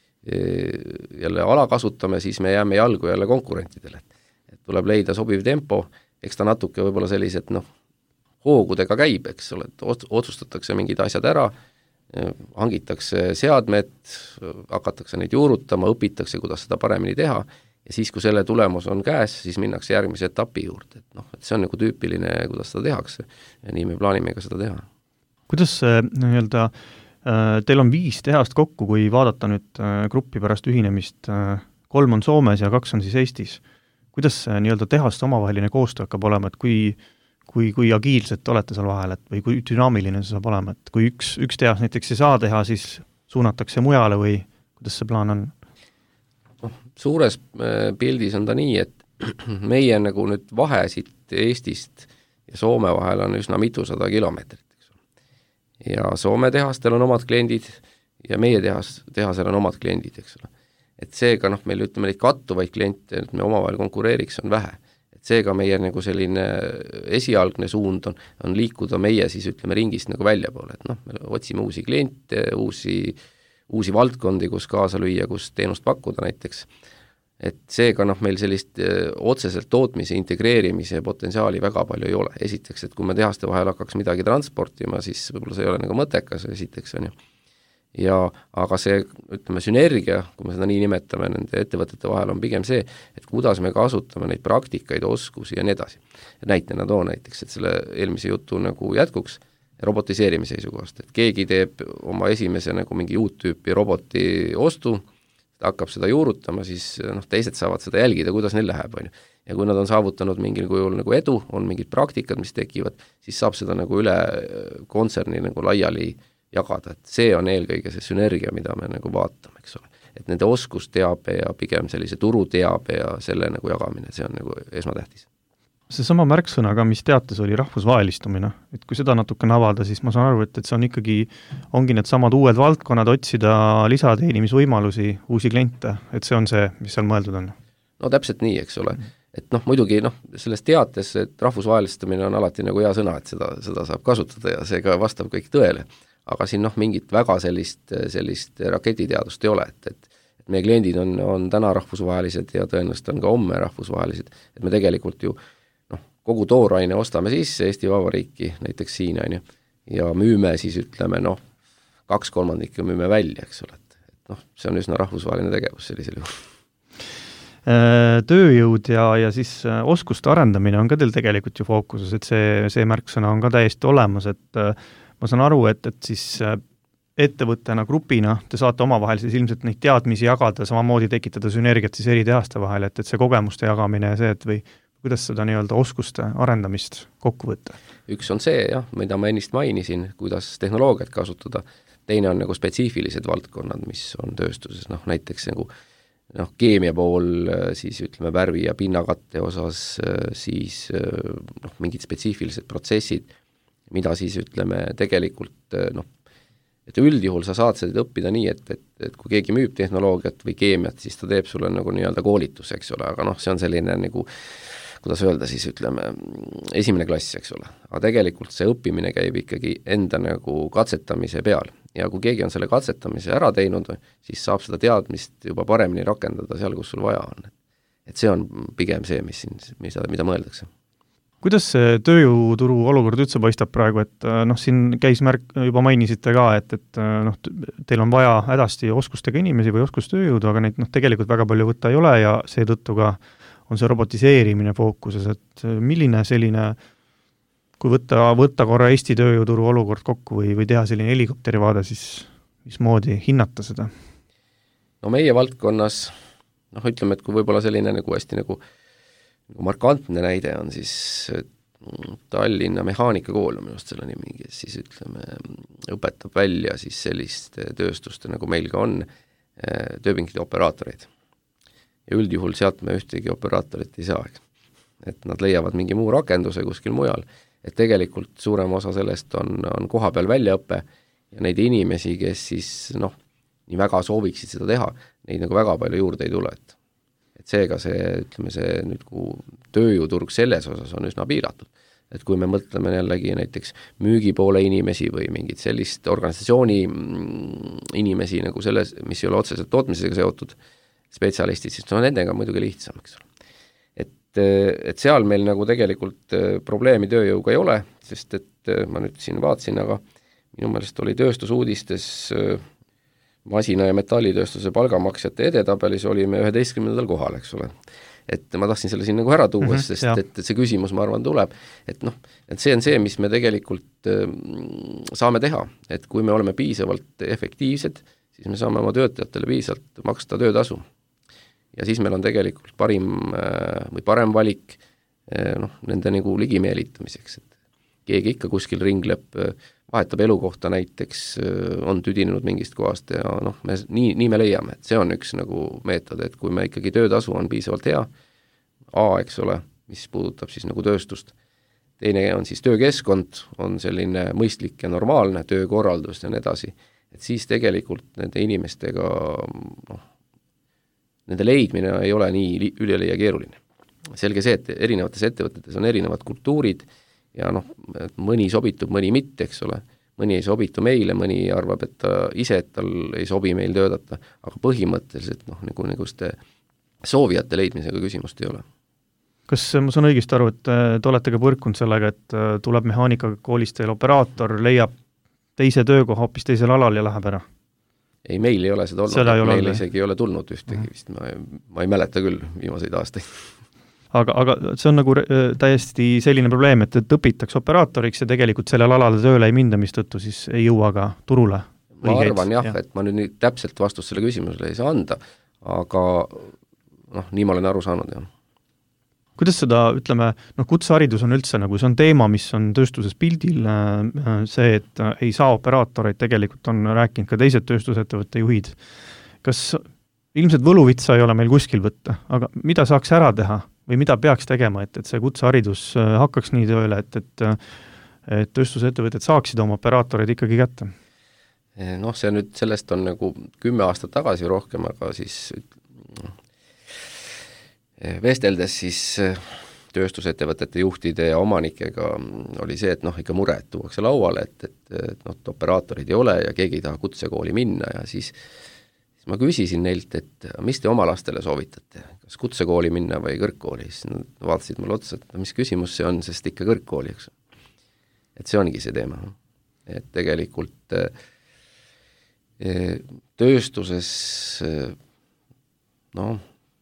[SPEAKER 3] jälle ala kasutame, siis me jääme jalgu jälle konkurentidele. Et tuleb leida sobiv tempo, eks ta natuke võib-olla sellised, noh, hoogudega käib, eks ole, et otsustatakse mingid asjad ära, hangitakse seadmed, hakatakse neid juurutama, õpitakse, kuidas seda paremini teha, ja siis, kui selle tulemus on käes, siis minnakse järgmise etapi juurde. Et noh, et see on nagu tüüpiline, kuidas seda tehakse, ja nii me plaanime ka seda teha.
[SPEAKER 2] kuidas see nii-öelda, teil on viis tehast kokku, kui vaadata nüüd gruppi pärast ühinemist, kolm on Soomes ja kaks on siis Eestis. Kuidas see nii-öelda tehaste omavaheline koostöö hakkab olema, et kui, kui, kui agiilselt olete seal vahel, et või kui dünaamiline see saab olema, et kui üks, üks tehas näiteks ei saa teha, siis suunatakse mujale või kuidas see plaan on?
[SPEAKER 3] No, suures pildis on ta nii, et meie nagu nüüd vahe siit Eestist ja Soome vahel on üsna mitusada kilomeetrit. Ja Soome tehastel on omad kliendid ja meie tehas, tehasel on omad kliendid, eks ole. Et seega, noh, meil ütleme neid kattuvaid kliente, et me omavahel konkureeriks, on vähe. Et seega meie nagu selline esialgne suund on, on liikuda meie siis ütleme ringist nagu välja poole, et noh, me otsime uusi kliente, uusi, uusi valdkondi, kus kaasa lüüa, kus teenust pakkuda näiteks. Et seega noh, meil sellist otseselt tootmise integreerimise potentsiaali väga palju ei ole. Esiteks, et kui me tehaste vahel hakkaks midagi transportima, siis võib-olla see ei ole nagu mõttekas, esiteks on ju. Ja, aga see, ütleme, sünergia, kui me seda nii nimetame, nende ettevõtete vahel on pigem see, et kuidas me kasutame neid praktikaid, oskusi ja nii edasi. Näitena too näiteks, et selle eelmise jutu nagu jätkuks robotiseerimise seisukohast, et keegi teeb oma esimese nagu mingi uut tüüpi roboti ostu, hakkab seda juurutama, siis noh, teised saavad seda jälgida, kuidas neil läheb, on ju. Ja kui nad on saavutanud mingil kujul nagu edu, on mingid praktikad, mis tekivad, siis saab seda nagu üle kontserni nagu laiali jagada, et see on eelkõige see sünergia, mida me nagu vaatame, eks ole. Et nende oskusteabe ja pigem sellise turuteabe ja selle nagu jagamine, see on nagu esmatähtis.
[SPEAKER 2] See sama märksõna ka, mis teates oli rahvusvahelistumine, et kui seda natukene avada, siis ma saan aru, et, et see on ikkagi, ongi need samad uued valdkonnad, otsida lisateenimisvõimalusi, uusi kliente, et see on see, mis seal mõeldud on?
[SPEAKER 3] No täpselt nii, eks ole. Et noh, muidugi noh, selles teates, et rahvusvahelistumine on alati nagu hea sõna, et seda, seda saab kasutada ja see ka vastab kõik tõele. Aga siin noh, mingit väga sellist, sellist raketiteadust ei ole, et, et et meie kliendid on, on täna rahvusvahelised ja tõenäoliselt on ka homme rahvusvahelised, et me tegelikult ju kogu tooraine ostame sisse Eesti Vabariiki, näiteks siin on ju, ja müüme siis ütleme, noh, kaks kolmandikku müüme välja, eks ole, et, et noh, see on üsna rahvusvaheline tegevus sellisel juhul.
[SPEAKER 2] Tööjõud ja, ja siis oskuste arendamine on ka teil tegelikult ju fookuses, et see, see märksõna on ka täiesti olemas, et ma saan aru, et, et siis ettevõttena, grupina te saate omavahel siis ilmselt neid teadmisi jagada, samamoodi tekitada sünergiat siis eri tehaste vahel, et, et see kogemuste jagamine ja see, et või kuidas seda nii-öelda oskuste arendamist kokku võtta? Üks
[SPEAKER 3] on see, jah, mida ma ennist mainisin, kuidas tehnoloogiat kasutada, teine on nagu spetsiifilised valdkonnad, mis on tööstuses, noh näiteks nagu noh, keemia pool, siis ütleme värvi ja pinnakatte osas, siis noh, mingid spetsiifilised protsessid, mida siis ütleme tegelikult noh, et üldjuhul sa saad seda õppida nii, et, et, et kui keegi müüb tehnoloogiat või keemiat, siis ta teeb sulle nagu nii-öelda koolitus, eks ole, aga noh, see on selline nagu kuidas öelda siis, ütleme, esimene klass, eks ole. Aga tegelikult see õppimine käib ikkagi enda nagu katsetamise peal. Ja kui keegi on selle katsetamise ära teinud, siis saab seda teadmist juba paremini rakendada seal, kus sul vaja on. Et see on pigem see, mis siin, mida, mida mõeldakse.
[SPEAKER 2] Kuidas see tööjõuturu olukord üldse paistab praegu, et noh, siin käis märk, juba mainisite ka, et, et noh, teil on vaja hädasti oskustega inimesi või oskustööjõudu, aga neid noh, tegelikult väga palju võtta ei ole ja seetõttu ka on see robotiseerimine fookuses, et milline selline, kui võtta, võtta korra Eesti tööjõuturu olukord kokku või, või teha selline helikopteri vaade, siis mismoodi hinnata seda?
[SPEAKER 3] No meie valdkonnas, noh ütleme, et kui võib-olla selline nagu hästi nagu, nagu markantne näide on siis Tallinna mehaanikakool, minu arust selle nimi, kes siis ütleme, õpetab välja siis sellist tööstuste, nagu meil ka on, tööpingide operaatoreid. Ja üldjuhul sealt me ühtegi operaatorit ei saa, et nad leiavad mingi muu rakenduse kuskil mujal, et tegelikult suurem osa sellest on, on koha peal väljaõppe ja neid inimesi, kes siis noh, nii väga sooviksid seda teha, neid nagu väga palju juurde ei tule, et, et seega see, ütleme see nüüd, kui tööjõuturg selles osas on üsna piiratud, et kui me mõtleme jällegi näiteks müügipoole inimesi või mingit sellist organisatsiooni inimesi nagu selles, mis ei ole otseselt tootmisega seotud, spetsialistid, siis no nendega muidugi lihtsam, eks ole. Et, et seal meil nagu tegelikult probleemi tööjõuga ei ole, sest et ma nüüd siin vaatsin, aga minu meelest oli tööstusuudistes masina- ja metallitööstuse palgamaksjate edetabelis olime üheteistkümnendal kohal, eks ole. et ma tahtsin selle siin nagu ära tuua, mm-hmm, sest jah. et see küsimus, ma arvan, tuleb, et noh, et see on see, mis me tegelikult äh, saame teha, et kui me oleme piisavalt efektiivsed, siis me saame oma töötajatele piisavalt maksta töötasu. Ja siis meil on tegelikult parim äh, või parem valik äh, noh, nende nagu ligimeelitamiseks, et keegi ikka kuskil ringleb, vahetab elukohta näiteks, on tüdinenud mingist kohast ja noh, me, nii, nii me leiame, et see on üks nagu meetod, et kui me ikkagi töötasu on piisavalt hea, A, eks ole, mis puudutab siis nagu tööstust, teine on siis töökeskkond, on selline mõistlik ja normaalne töökorraldus ja nii edasi, et siis tegelikult nende inimestega noh, nende leidmine ei ole nii üleliia keeruline. Selge see, et erinevates ettevõtetes on erinevad kultuurid, ja noh, mõni sobitub, mõni mitte, eks ole, mõni ei sobitu meile, mõni arvab, et ta ise, et tal ei sobi meil töötada, aga põhimõtteliselt noh, nagu, nagu ste soovijate leidmisega küsimust ei ole.
[SPEAKER 2] Kas ma saan õigesti aru, et te olete ka põrkunud sellega, et tuleb mehaanikaga koolist teil operaator, leiab teise töökoha hoopis teisel alal ja läheb ära?
[SPEAKER 3] Ei, meil ei ole seda olnud,
[SPEAKER 2] seda
[SPEAKER 3] meil
[SPEAKER 2] ole.
[SPEAKER 3] isegi ei ole tulnud ühtegi mm. vist, ma, ma ei mäleta küll viimaseid aastaid.
[SPEAKER 2] Aga, aga see on nagu täiesti selline probleem, et, et õpitakse operaatoriks ja tegelikult sellel alal tööle ei minda, mis tõttu siis ei jõua ka turule.
[SPEAKER 3] Ma arvan jah, ja. et ma nüüd täpselt vastust selle küsimusele ei saa anda, aga noh, nii ma olen aru saanud. Jah.
[SPEAKER 2] Kuidas seda, ütleme, noh, kutseharidus on üldse nagu, see on teema, mis on tööstuses pildil, see, et ei saa operaatoreid, tegelikult on rääkinud ka teised tööstusettevõtte juhid. Kas ilmselt võluvitsa ei ole meil kuskil võtta, aga mida saaks ära teha? Või mida peaks tegema, et, et see kutseharidus hakkaks nii tööle, et, et, et tööstusettevõtted saaksid oma operaatoreid ikkagi kätte?
[SPEAKER 3] Noh, see nüüd, sellest on nagu kümme aastat tagasi rohkem, aga siis vesteldes siis tööstusettevõtete juhtide ja omanikega oli see, et noh, ikka mure, et tuuakse lauale, et, et, et noh, operaatorid ei ole ja keegi ei taha kutsekooli minna ja siis siis ma küsisin neilt, et mis te oma lastele soovitate, kas kutsekooli minna või kõrgkooli, siis nad vaatasid mulle otsa, et mis küsimus see on, sest ikka kõrgkooli, eks. Et see ongi see teema. Et tegelikult tööstuses noh,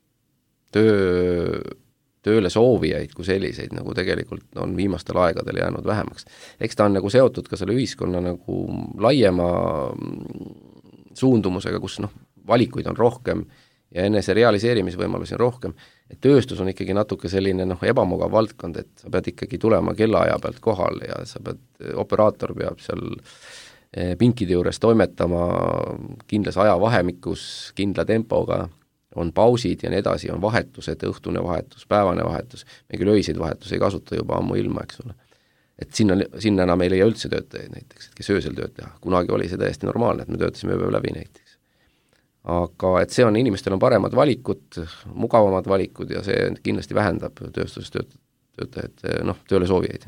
[SPEAKER 3] töö, tööle soovijaid kui selliseid nagu tegelikult on viimastel aegadel jäänud vähemaks. Eks ta on nagu seotud ka selle ühiskonna nagu laiema suundumusega, kus noh, valikuid on rohkem ja enese realiseerimisvõimalusi on rohkem, et tööstus on ikkagi natuke selline noh, ebamugav valdkond, et sa pead ikkagi tulema kellaaja pealt kohal ja sa pead, operaator peab seal pinkide juures toimetama kindlas ajavahemikus, kindla tempoga, on pausid ja nii edasi, on vahetused, õhtune vahetus, päevane vahetus, me küll öiseid vahetusi ei kasuta juba ammu ilma, eks ole. Et sinna, sinna enam ei leia üldse töötajaid näiteks, et kes öösel tööd teha. Kunagi oli see täiesti normaalne, et me töötasime ööpäev läbi näiteks. Aga et see on, inimestel on paremad valikud, mugavamad valikud ja see kindlasti vähendab tööstuses töötajad, noh, tööle soovijaid.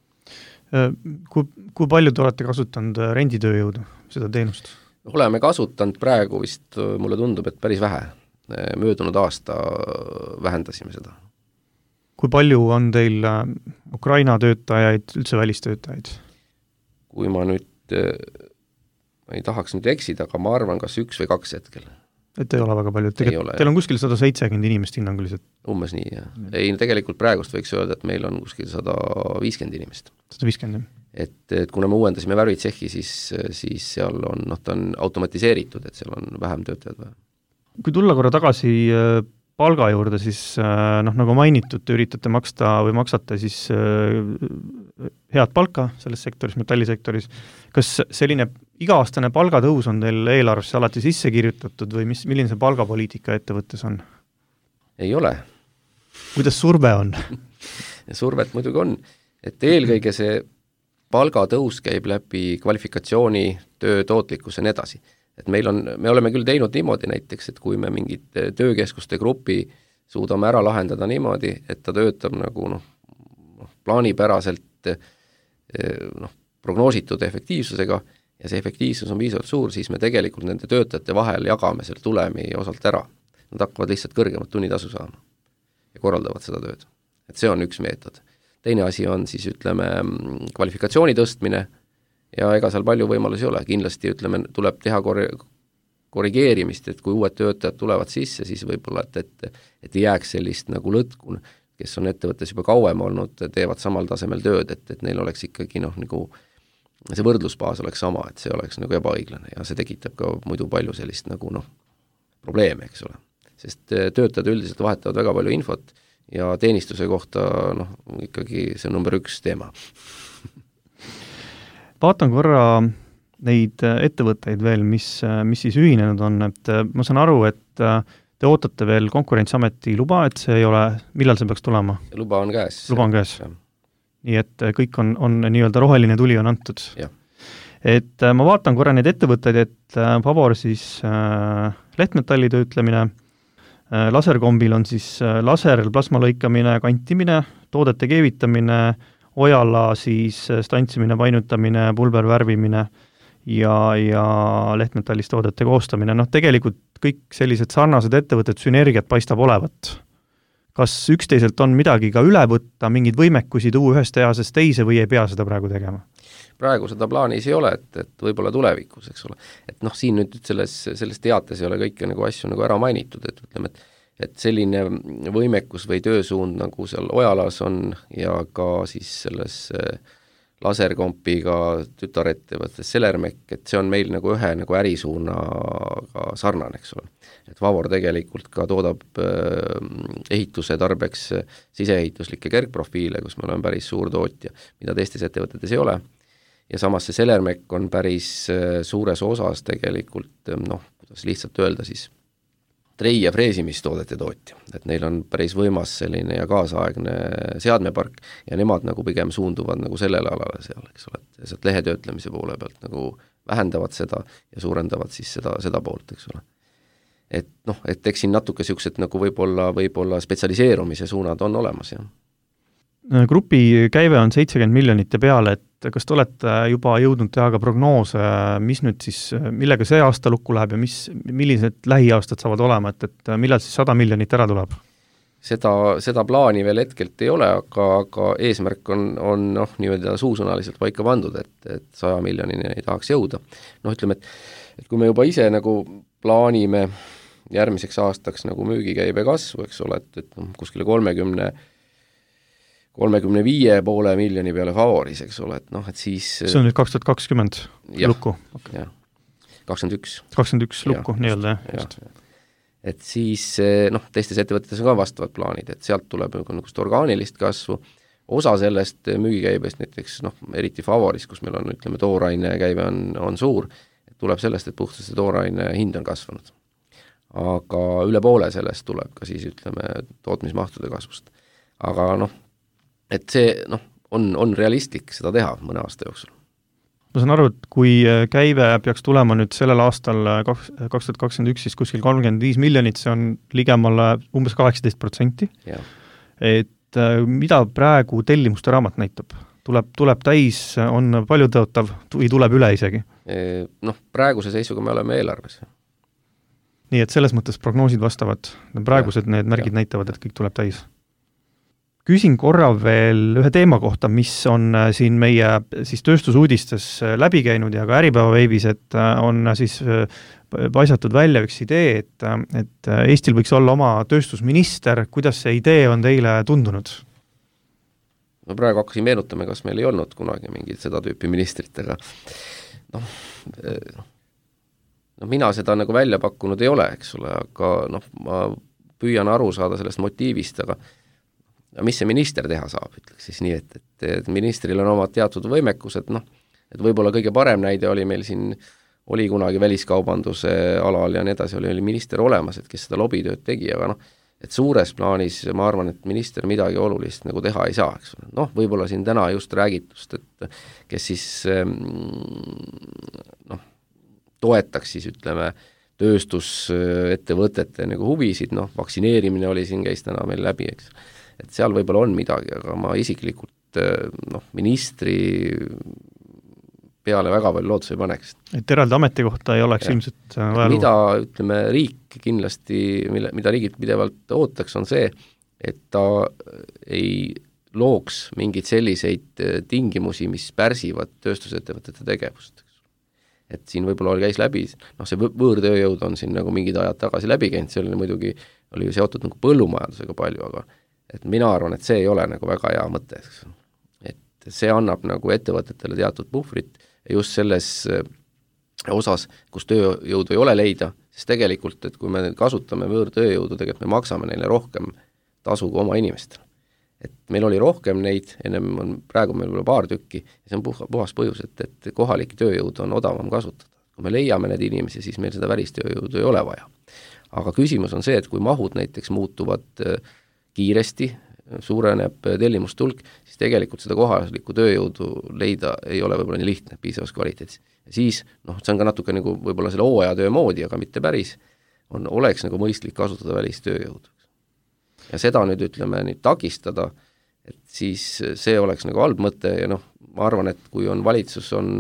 [SPEAKER 2] Kui, kui palju te olete kasutanud renditööjõudu, seda teenust?
[SPEAKER 3] Oleme kasutanud praegu vist, mulle tundub, et päris vähe. Möödunud aasta vähendasime seda.
[SPEAKER 2] Kui palju on teil Ukraina töötajaid, üldse välistöötajaid?
[SPEAKER 3] Kui ma nüüd, ma ei tahaks nüüd eksida, aga ma arvan, kas üks või kaks hetkel.
[SPEAKER 2] Et ei ole väga palju, Tegel, ole, teil on kuskil sada seitsekümmend inimest hinnanguliselt?
[SPEAKER 3] Umbes nii, jah. Ei, tegelikult praegust võiks öelda, et meil on kuskil sada viiskümmend inimest.
[SPEAKER 2] sada viiskümmend, jah.
[SPEAKER 3] Et, et kuna me uuendasime värvitsehhi, siis, siis seal on, noh, ta on automatiseeritud, et seal on vähem töötajad vähem.
[SPEAKER 2] Kui tulla korra tagasi palga juurde, siis noh, nagu mainitud, te üritate maksta või maksate siis head palka selles sektoris, metallisektoris. Kas selline iga-aastane palgatõus on teil eelarvesse alati sisse kirjutatud või mis, milline see palgapoliitika ettevõttes on?
[SPEAKER 3] Ei ole.
[SPEAKER 2] Kuidas surve on?
[SPEAKER 3] Survet muidugi on, et eelkõige see palgatõus käib läbi kvalifikatsiooni, töö, tootlikkuse ja nii edasi. Et meil on, me oleme küll teinud niimoodi näiteks, et kui me mingit töökeskuste gruppi suudame ära lahendada niimoodi, et ta töötab nagu noh, plaanipäraselt noh, prognoositud efektiivsusega ja see efektiivsus on piisavalt suur, siis me tegelikult nende töötajate vahel jagame selle tulemi osalt ära. Nad hakkavad lihtsalt kõrgemat tunnitasu saama ja korraldavad seda tööd. Et see on üks meetod. Teine asi on siis, ütleme, kvalifikatsiooni tõstmine ja ega seal palju võimalusi ole. Kindlasti, ütleme, tuleb teha korre- korrigeerimist, et kui uued töötajad tulevad sisse, siis võib-olla, et, et, et ei jääks sellist nagu lõtku, kes on ettevõttes juba kauem olnud, teevad samal tasemel tööd, et, et neil oleks ikkagi noh, nagu see võrdlusbaas oleks sama, et see oleks nagu ebaõiglane ja see tekitab ka muidu palju sellist nagu noh, probleeme, eks ole. Sest töötajad üldiselt vahetavad väga palju infot ja teenistuse kohta noh, ikkagi see on number üks teema.
[SPEAKER 2] Vaatan korra neid ettevõtteid veel, mis, mis siis ühinenud on, et ma saan aru, et te ootate veel Konkurentsiameti luba, et see ei ole, millal see peaks tulema?
[SPEAKER 3] Luba on käes.
[SPEAKER 2] Luba on käes. Nii et kõik on, on nii-öelda roheline tuli on antud.
[SPEAKER 3] Ja.
[SPEAKER 2] Et ma vaatan korra neid ettevõtteid, et Favor siis äh, lehtmetalli töötlemine, äh, laserkombil on siis äh, laser, plasma lõikamine, kantimine, toodete keevitamine, Ojala siis stantsimine, painutamine, pulber värvimine ja, ja lehtmetallist toodete koostamine. Noh, tegelikult kõik sellised sarnased ettevõtted, sünergiat paistab olevat. Kas üksteiselt on midagi ka üle võtta, mingid võimekusi tuua ühest tehasest teise või ei pea seda praegu tegema?
[SPEAKER 3] Praegu seda plaanis ei ole, et, et võib-olla tulevikus, eks ole. Et noh, siin nüüd selles, selles teates ei ole kõike nagu asju nagu ära mainitud, et ütleme, et, et selline võimekus või töösuund nagu seal Ojalas on ja ka siis selles laserkompiga tütarettevõttes Celermec, et see on meil nagu ühe nagu ärisuunaga sarnane, eks ole. Et Favor tegelikult ka toodab äh, ehituse tarbeks siseehituslikke kergprofiile, kus me oleme päris suur tootja, mida teistes ettevõtetes ei ole. Ja samas see Celermec on päris äh, suures osas tegelikult, noh, kuidas lihtsalt öelda siis, trei- ja freesimistoodete tootja, et neil on päris võimas selline ja kaasaegne seadmepark ja nemad nagu pigem suunduvad nagu sellele alale seal, eks ole, et sealt lehetöötlemise poole pealt nagu vähendavad seda ja suurendavad siis seda, seda poolt, eks ole. Et noh, et eks siin natuke siuksed nagu võib-olla, võib-olla spetsialiseerumise suunad on olemas, jah.
[SPEAKER 2] Grupi käive on seitsekümmend miljonite peale, et kas te olete juba jõudnud teha ka prognoose, mis nüüd siis, millega see aasta lukku läheb ja mis, millised lähiaastad saavad olema, et, et millal siis sada miljonit ära tuleb?
[SPEAKER 3] Seda, seda plaani veel hetkelt ei ole, aga, aga eesmärk on, on noh, nii-öelda suusõnaliselt paika pandud, et, et saja miljonini ei tahaks jõuda. Noh, ütleme, et, et kui me juba ise nagu plaanime järgmiseks aastaks nagu müügikäibe kasvu, eks ole, et, et kuskile kolmekümne kolmekümne viie poole miljoni peale Favoris, eks ole, et noh, et siis
[SPEAKER 2] see on nüüd kaks tuhat kakskümmend lukku?
[SPEAKER 3] Jah, kakskümmend üks.
[SPEAKER 2] kakskümmend üks lukku, nii-öelda,
[SPEAKER 3] jah. Et siis noh, teistes ettevõtetes on ka vastavad plaanid, et sealt tuleb nagu orgaanilist kasvu, osa sellest müügikäibest näiteks, noh, eriti Favoris, kus meil on, ütleme, tooraine käive on, on suur, tuleb sellest, et puhtalt see tooraine hind on kasvanud. Aga üle poole sellest tuleb ka siis, ütleme, tootmismahtude kasvust. Aga noh, et see noh, on, on realistlik seda teha mõne aasta jooksul.
[SPEAKER 2] Ma saan aru, et kui käive peaks tulema nüüd sellel aastal kaks tuhat kakskümmend üks, siis kuskil kolmkümmend viis miljonit, see on ligemale umbes kaheksateist protsenti. Et mida praegu tellimuste raamat näitab? Tuleb, tuleb täis, on palju tõotav või tuleb üle isegi?
[SPEAKER 3] Noh, praeguse seisuga me oleme eelarves.
[SPEAKER 2] Nii et selles mõttes prognoosid vastavad. Praegused ja, need märgid ja. Näitavad, et kõik tuleb täis. Küsin korra veel ühe teema kohta, mis on siin meie siis tööstusuudistes läbi käinud ja ka Äripäeva veebis, et on siis paisatud välja üks idee, et, et Eestil võiks olla oma tööstusminister. Kuidas see idee on teile tundunud?
[SPEAKER 3] No praegu hakkasin meenutama, kas meil ei olnud kunagi mingit seda tüüpi ministrit, aga noh, no mina seda nagu välja pakkunud ei ole, eks ole, aga noh, ma püüan aru saada sellest motiivist, aga ja mis see minister teha saab, ütleks siis nii, et, et, et ministril on omad teatud võimekused, noh, et võib-olla kõige parem näide oli meil siin, oli kunagi väliskaubanduse alal ja nii edasi, oli, oli minister olemas, et kes seda lobitööd tegi, aga noh, et suures plaanis ma arvan, et minister midagi olulist nagu teha ei saa, eks ole. Noh, võib-olla siin täna just räägitust, et kes siis noh, toetaks siis, ütleme, tööstusettevõtete nagu huvisid, noh, vaktsineerimine oli siin, käis täna meil läbi, eks. Et seal võib-olla on midagi, aga ma isiklikult noh, ministri peale väga palju lootus ei paneks.
[SPEAKER 2] Et eraldi ametikohta ei oleks ja. Ilmselt vaja
[SPEAKER 3] mida, ütleme, riik kindlasti, mille, mida riigilt pidevalt ootaks, on see, et ta ei looks mingeid selliseid tingimusi, mis pärsivad tööstusettevõtete tegevust. et siin võib-olla käis läbi, noh see võõrtööjõud on siin nagu mingid ajad tagasi läbi käinud, see oli muidugi, oli ju seotud nagu põllumajandusega palju, aga et mina arvan, et see ei ole nagu väga hea mõte, et see annab nagu ettevõtetele teatud puhvrit just selles osas, kus tööjõudu ei ole leida, sest tegelikult, et kui me kasutame võõrtööjõudu, tegelikult me maksame neile rohkem tasu kui oma inimestele. Et meil oli rohkem neid, ennem on, praegu meil võib paar tükki, ja see on puh, puhas põhjus, et, et kohalik tööjõud on odavam kasutada. Kui me leiame need inimesi, siis meil seda välistööjõudu ei ole vaja. Aga küsimus on see, et kui mahud näiteks muutuvad kiiresti, suureneb tellimustulk, siis tegelikult seda kohalikku tööjõudu leida ei ole võib-olla nii lihtne piisavas kvaliteedis. Ja siis, noh, see on ka natuke nagu võib-olla selle hooajatöö moodi, aga mitte päris, on, oleks nagu mõistlik kasutada välistööjõudu. Ja seda nüüd ütleme nüüd takistada, et siis see oleks nagu halb mõte ja noh, ma arvan, et kui on valitsus on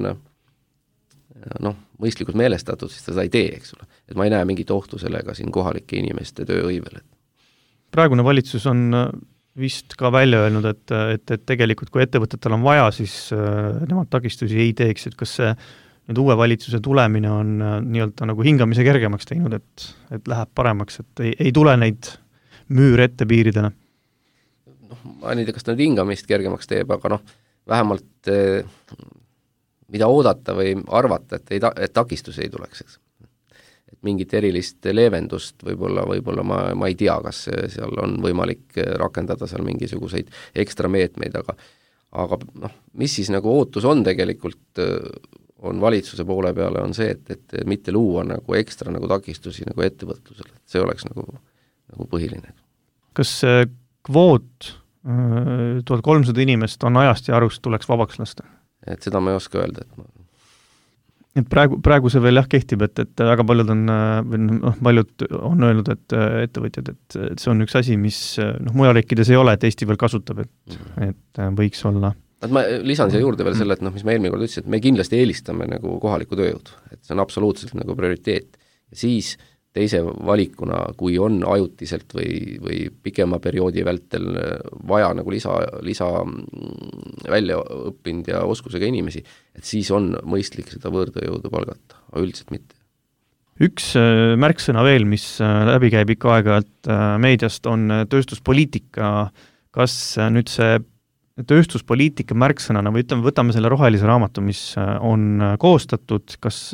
[SPEAKER 3] noh, mõistlikult meelestatud, siis ta seda ei tee, eks ole. Et ma ei näe mingit ohtu sellega siin kohalike inimeste tööhõivel.
[SPEAKER 2] Praegune valitsus on vist ka välja öelnud, et, et, et tegelikult kui ettevõtetel on vaja, siis nemad takistusi ei teeks, et kas see nüüd uue valitsuse tulemine on nii-öelda nagu hingamise kergemaks teinud, et, et läheb paremaks, et ei, ei tule neid müür ette piiridele?
[SPEAKER 3] Noh, ma ei tea, kas ta nüüd hingamist kergemaks teeb, aga noh, vähemalt eh, mida oodata või arvata, et, ei ta, et takistusi ei tuleks. Eks. Et mingit erilist leevendust võib-olla, võib-olla ma, ma ei tea, kas seal on võimalik rakendada seal mingisuguseid ekstra meetmeid, aga, aga noh, mis siis nagu ootus on tegelikult, on valitsuse poole peale, on see, et, et mitte luua nagu ekstra nagu takistusi nagu ettevõtlusele. See oleks nagu nagu põhiline.
[SPEAKER 2] Kas see kvoot tuhat kolmsada inimest on ajast ja arust tuleks vabaks lasta?
[SPEAKER 3] Et seda ma ei oska öelda. Et, ma...
[SPEAKER 2] et praegu, praegu see veel jah kehtib, et, et väga paljud on, noh, paljud on öelnud, et ettevõtjad, et, et see on üks asi, mis noh, mujal riikides ei ole, et Eesti veel kasutab, et, mm. et võiks olla. Et
[SPEAKER 3] ma lisan siia juurde veel selle, et noh, mis ma eelmine kord ütlesin, et me kindlasti eelistame nagu kohalikku tööjõudu, et see on absoluutselt nagu prioriteet. Ja siis teise valikuna, kui on ajutiselt või, või pikema perioodi vältel vaja nagu lisa, lisa välja õppinud ja oskusega inimesi, et siis on mõistlik seda võõrtööjõudu palgata, aga üldiselt mitte.
[SPEAKER 2] Üks märksõna veel, mis läbi käib ikka aeg-ajalt meediast, on tööstuspoliitika. Kas nüüd see tööstuspoliitika märksõnana või ütleme, võtame selle rohelise raamatu, mis on koostatud, kas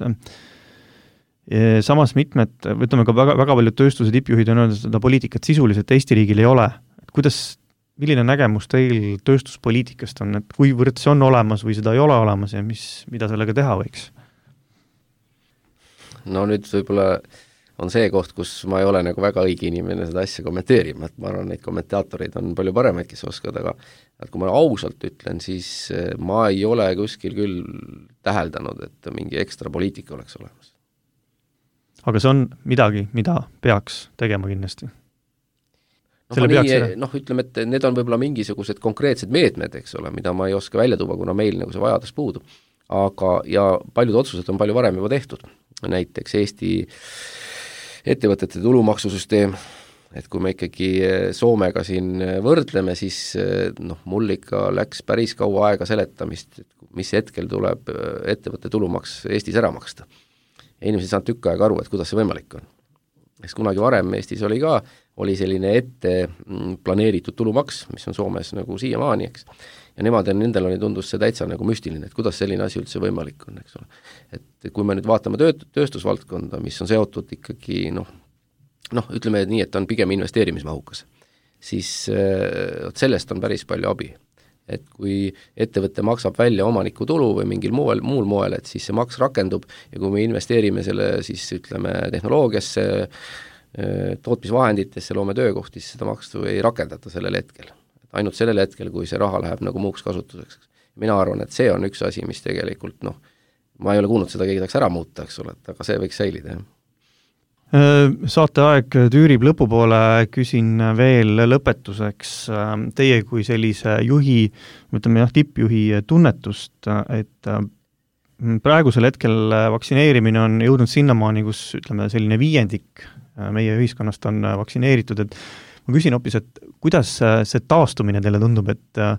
[SPEAKER 2] samas mitmed, võtame ka väga, väga paljud tööstuse tippjuhid on öelnud, et seda poliitikat sisuliselt Eesti riigil ei ole. Et kuidas, milline nägemus teil tööstuspoliitikast on, et kuivõrd see on olemas või seda ei ole olemas ja mis, mida sellega teha võiks?
[SPEAKER 3] No nüüd võib-olla on see koht, kus ma ei ole nagu väga õige inimene seda asja kommenteerima, et ma arvan, neid kommentaatoreid on palju paremaid, kes oskavad, aga et kui ma ausalt ütlen, siis ma ei ole kuskil küll täheldanud, et mingi ekstra poliitika oleks olemas.
[SPEAKER 2] Aga see on midagi, mida peaks tegema kindlasti.
[SPEAKER 3] No, nii, noh, ütleme, et need on võib-olla mingisugused konkreetsed meetmed, eks ole, mida ma ei oska välja tuua, kuna meil nagu see vajadus puudub. Aga, ja paljud otsused on palju varem juba tehtud. Näiteks Eesti ettevõtete tulumaksusüsteem, et kui me ikkagi Soomega siin võrdleme, siis noh, mul ikka läks päris kaua aega seletamist, mis hetkel tuleb ettevõtte tulumaks Eestis ära maksta. Ja inimesed saanud tükk aega aru, et kuidas see võimalik on. Eks kunagi varem Eestis oli ka, oli selline ette planeeritud tulumaks, mis on Soomes nagu siiamaani, eks. Ja nemad, nendel oli tundus see täitsa nagu müstiline, et kuidas selline asi üldse võimalik on, eks ole. Et kui me nüüd vaatame tööt- tööstusvaldkonda, mis on seotud ikkagi, noh, noh, ütleme nii, et on pigem investeerimismahukas, siis äh, sellest on päris palju abi. Et kui ettevõtte maksab välja omaniku tulu või mingil muul, muul moel, et siis see maks rakendub ja kui me investeerime selle siis ütleme tehnoloogiasse, tootmisvahenditesse, loome töökohti, siis seda maksu ei rakendata sellel hetkel. Ainult sellel hetkel, kui see raha läheb nagu muuks kasutuseks. Mina arvan, et see on üks asi, mis tegelikult, noh, ma ei ole kuulnud seda, keegi tahaks ära muuta, eks ole, aga see võiks säilida, jah.
[SPEAKER 2] Saate aeg tüürib lõpupoole, küsin veel lõpetuseks teie kui sellise juhi, ütleme jah, tippjuhi tunnetust, et praegusel hetkel vaktsineerimine on jõudnud sinnamaani, kus ütleme selline viiendik meie ühiskonnast on vaktsineeritud, et ma küsin hoopis, et kuidas see taastumine teile tundub, et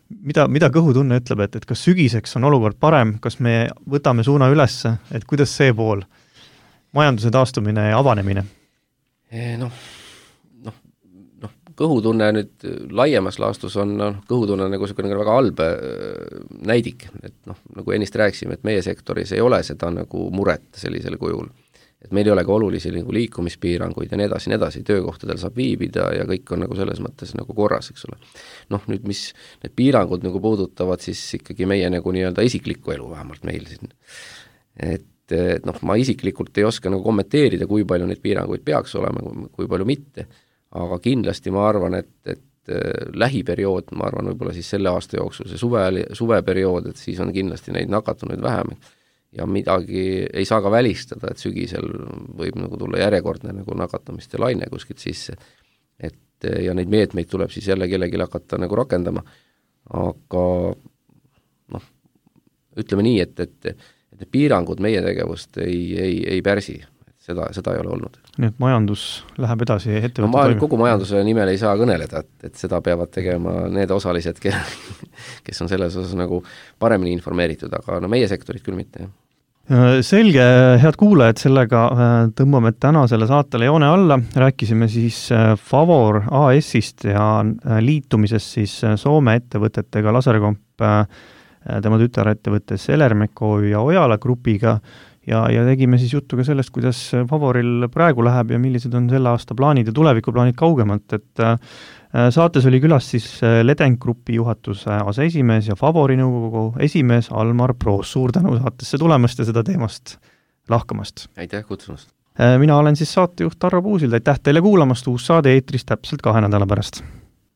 [SPEAKER 2] mida, mida kõhutunne ütleb, et, et kas sügiseks on olukord parem, kas me võtame suuna ülesse, et kuidas see pool, majanduse taastumine ja avanemine?
[SPEAKER 3] Noh, noh, noh, kõhutunne nüüd laiemas laastus on, noh, kõhutunne nagu selline väga halb näidik, et noh, nagu ennist rääkisime, et meie sektoris ei ole seda nagu muret sellisel kujul, et meil ei ole ka olulisi nagu liikumispiiranguid ja nii edasi, nii edasi, töökohtadel saab viibida ja kõik on nagu selles mõttes nagu korras, eks ole. Noh, nüüd mis need piirangud nagu puudutavad, siis ikkagi meie nagu nii-öelda isiklikku elu vähemalt meil siin, et et noh, ma isiklikult ei oska nagu kommenteerida, kui palju neid piiranguid peaks olema, kui palju mitte, aga kindlasti ma arvan, et, et lähiperiood, ma arvan võib-olla siis selle aasta jooksul, see suve, suveperiood, et siis on kindlasti neid nakatunuid vähem ja midagi ei saa ka välistada, et sügisel võib nagu tulla järjekordne nagu nakatumiste laine kuskilt sisse, et ja neid meetmeid tuleb siis jälle kellelgi hakata nagu rakendama, aga noh, ütleme nii, et, et et need piirangud meie tegevust ei, ei, ei pärsi, seda, seda ei ole olnud. Nii
[SPEAKER 2] et majandus läheb edasi ettevõtte
[SPEAKER 3] no, ma kogu majanduse nimel ei saa kõneleda, et, et seda peavad tegema need osalised, kes on selles osas nagu paremini informeeritud, aga no meie sektorid küll mitte.
[SPEAKER 2] Selge, head kuulajad, sellega tõmbame tänasele saatele joone alla, rääkisime siis Favor A S-ist ja liitumisest siis Soome ettevõtetega Laserkomp tema tütarettevõttes Elermeko ja Ojala grupiga ja, ja tegime siis juttu ka sellest, kuidas Favoril praegu läheb ja millised on selle aasta plaanid ja tulevikuplaanid kaugemalt, et saates oli külas siis Ledenk Grupi juhatuse aseesimees ja Favori nõukogu esimees Almar Proos. Suur tänu saatesse tulemast ja seda teemast lahkamast.
[SPEAKER 3] Aitäh kutsumast.
[SPEAKER 2] Mina olen siis saatejuht Tarro Puusild, aitäh teile kuulamast, uus saade eetris täpselt kahe nädala pärast.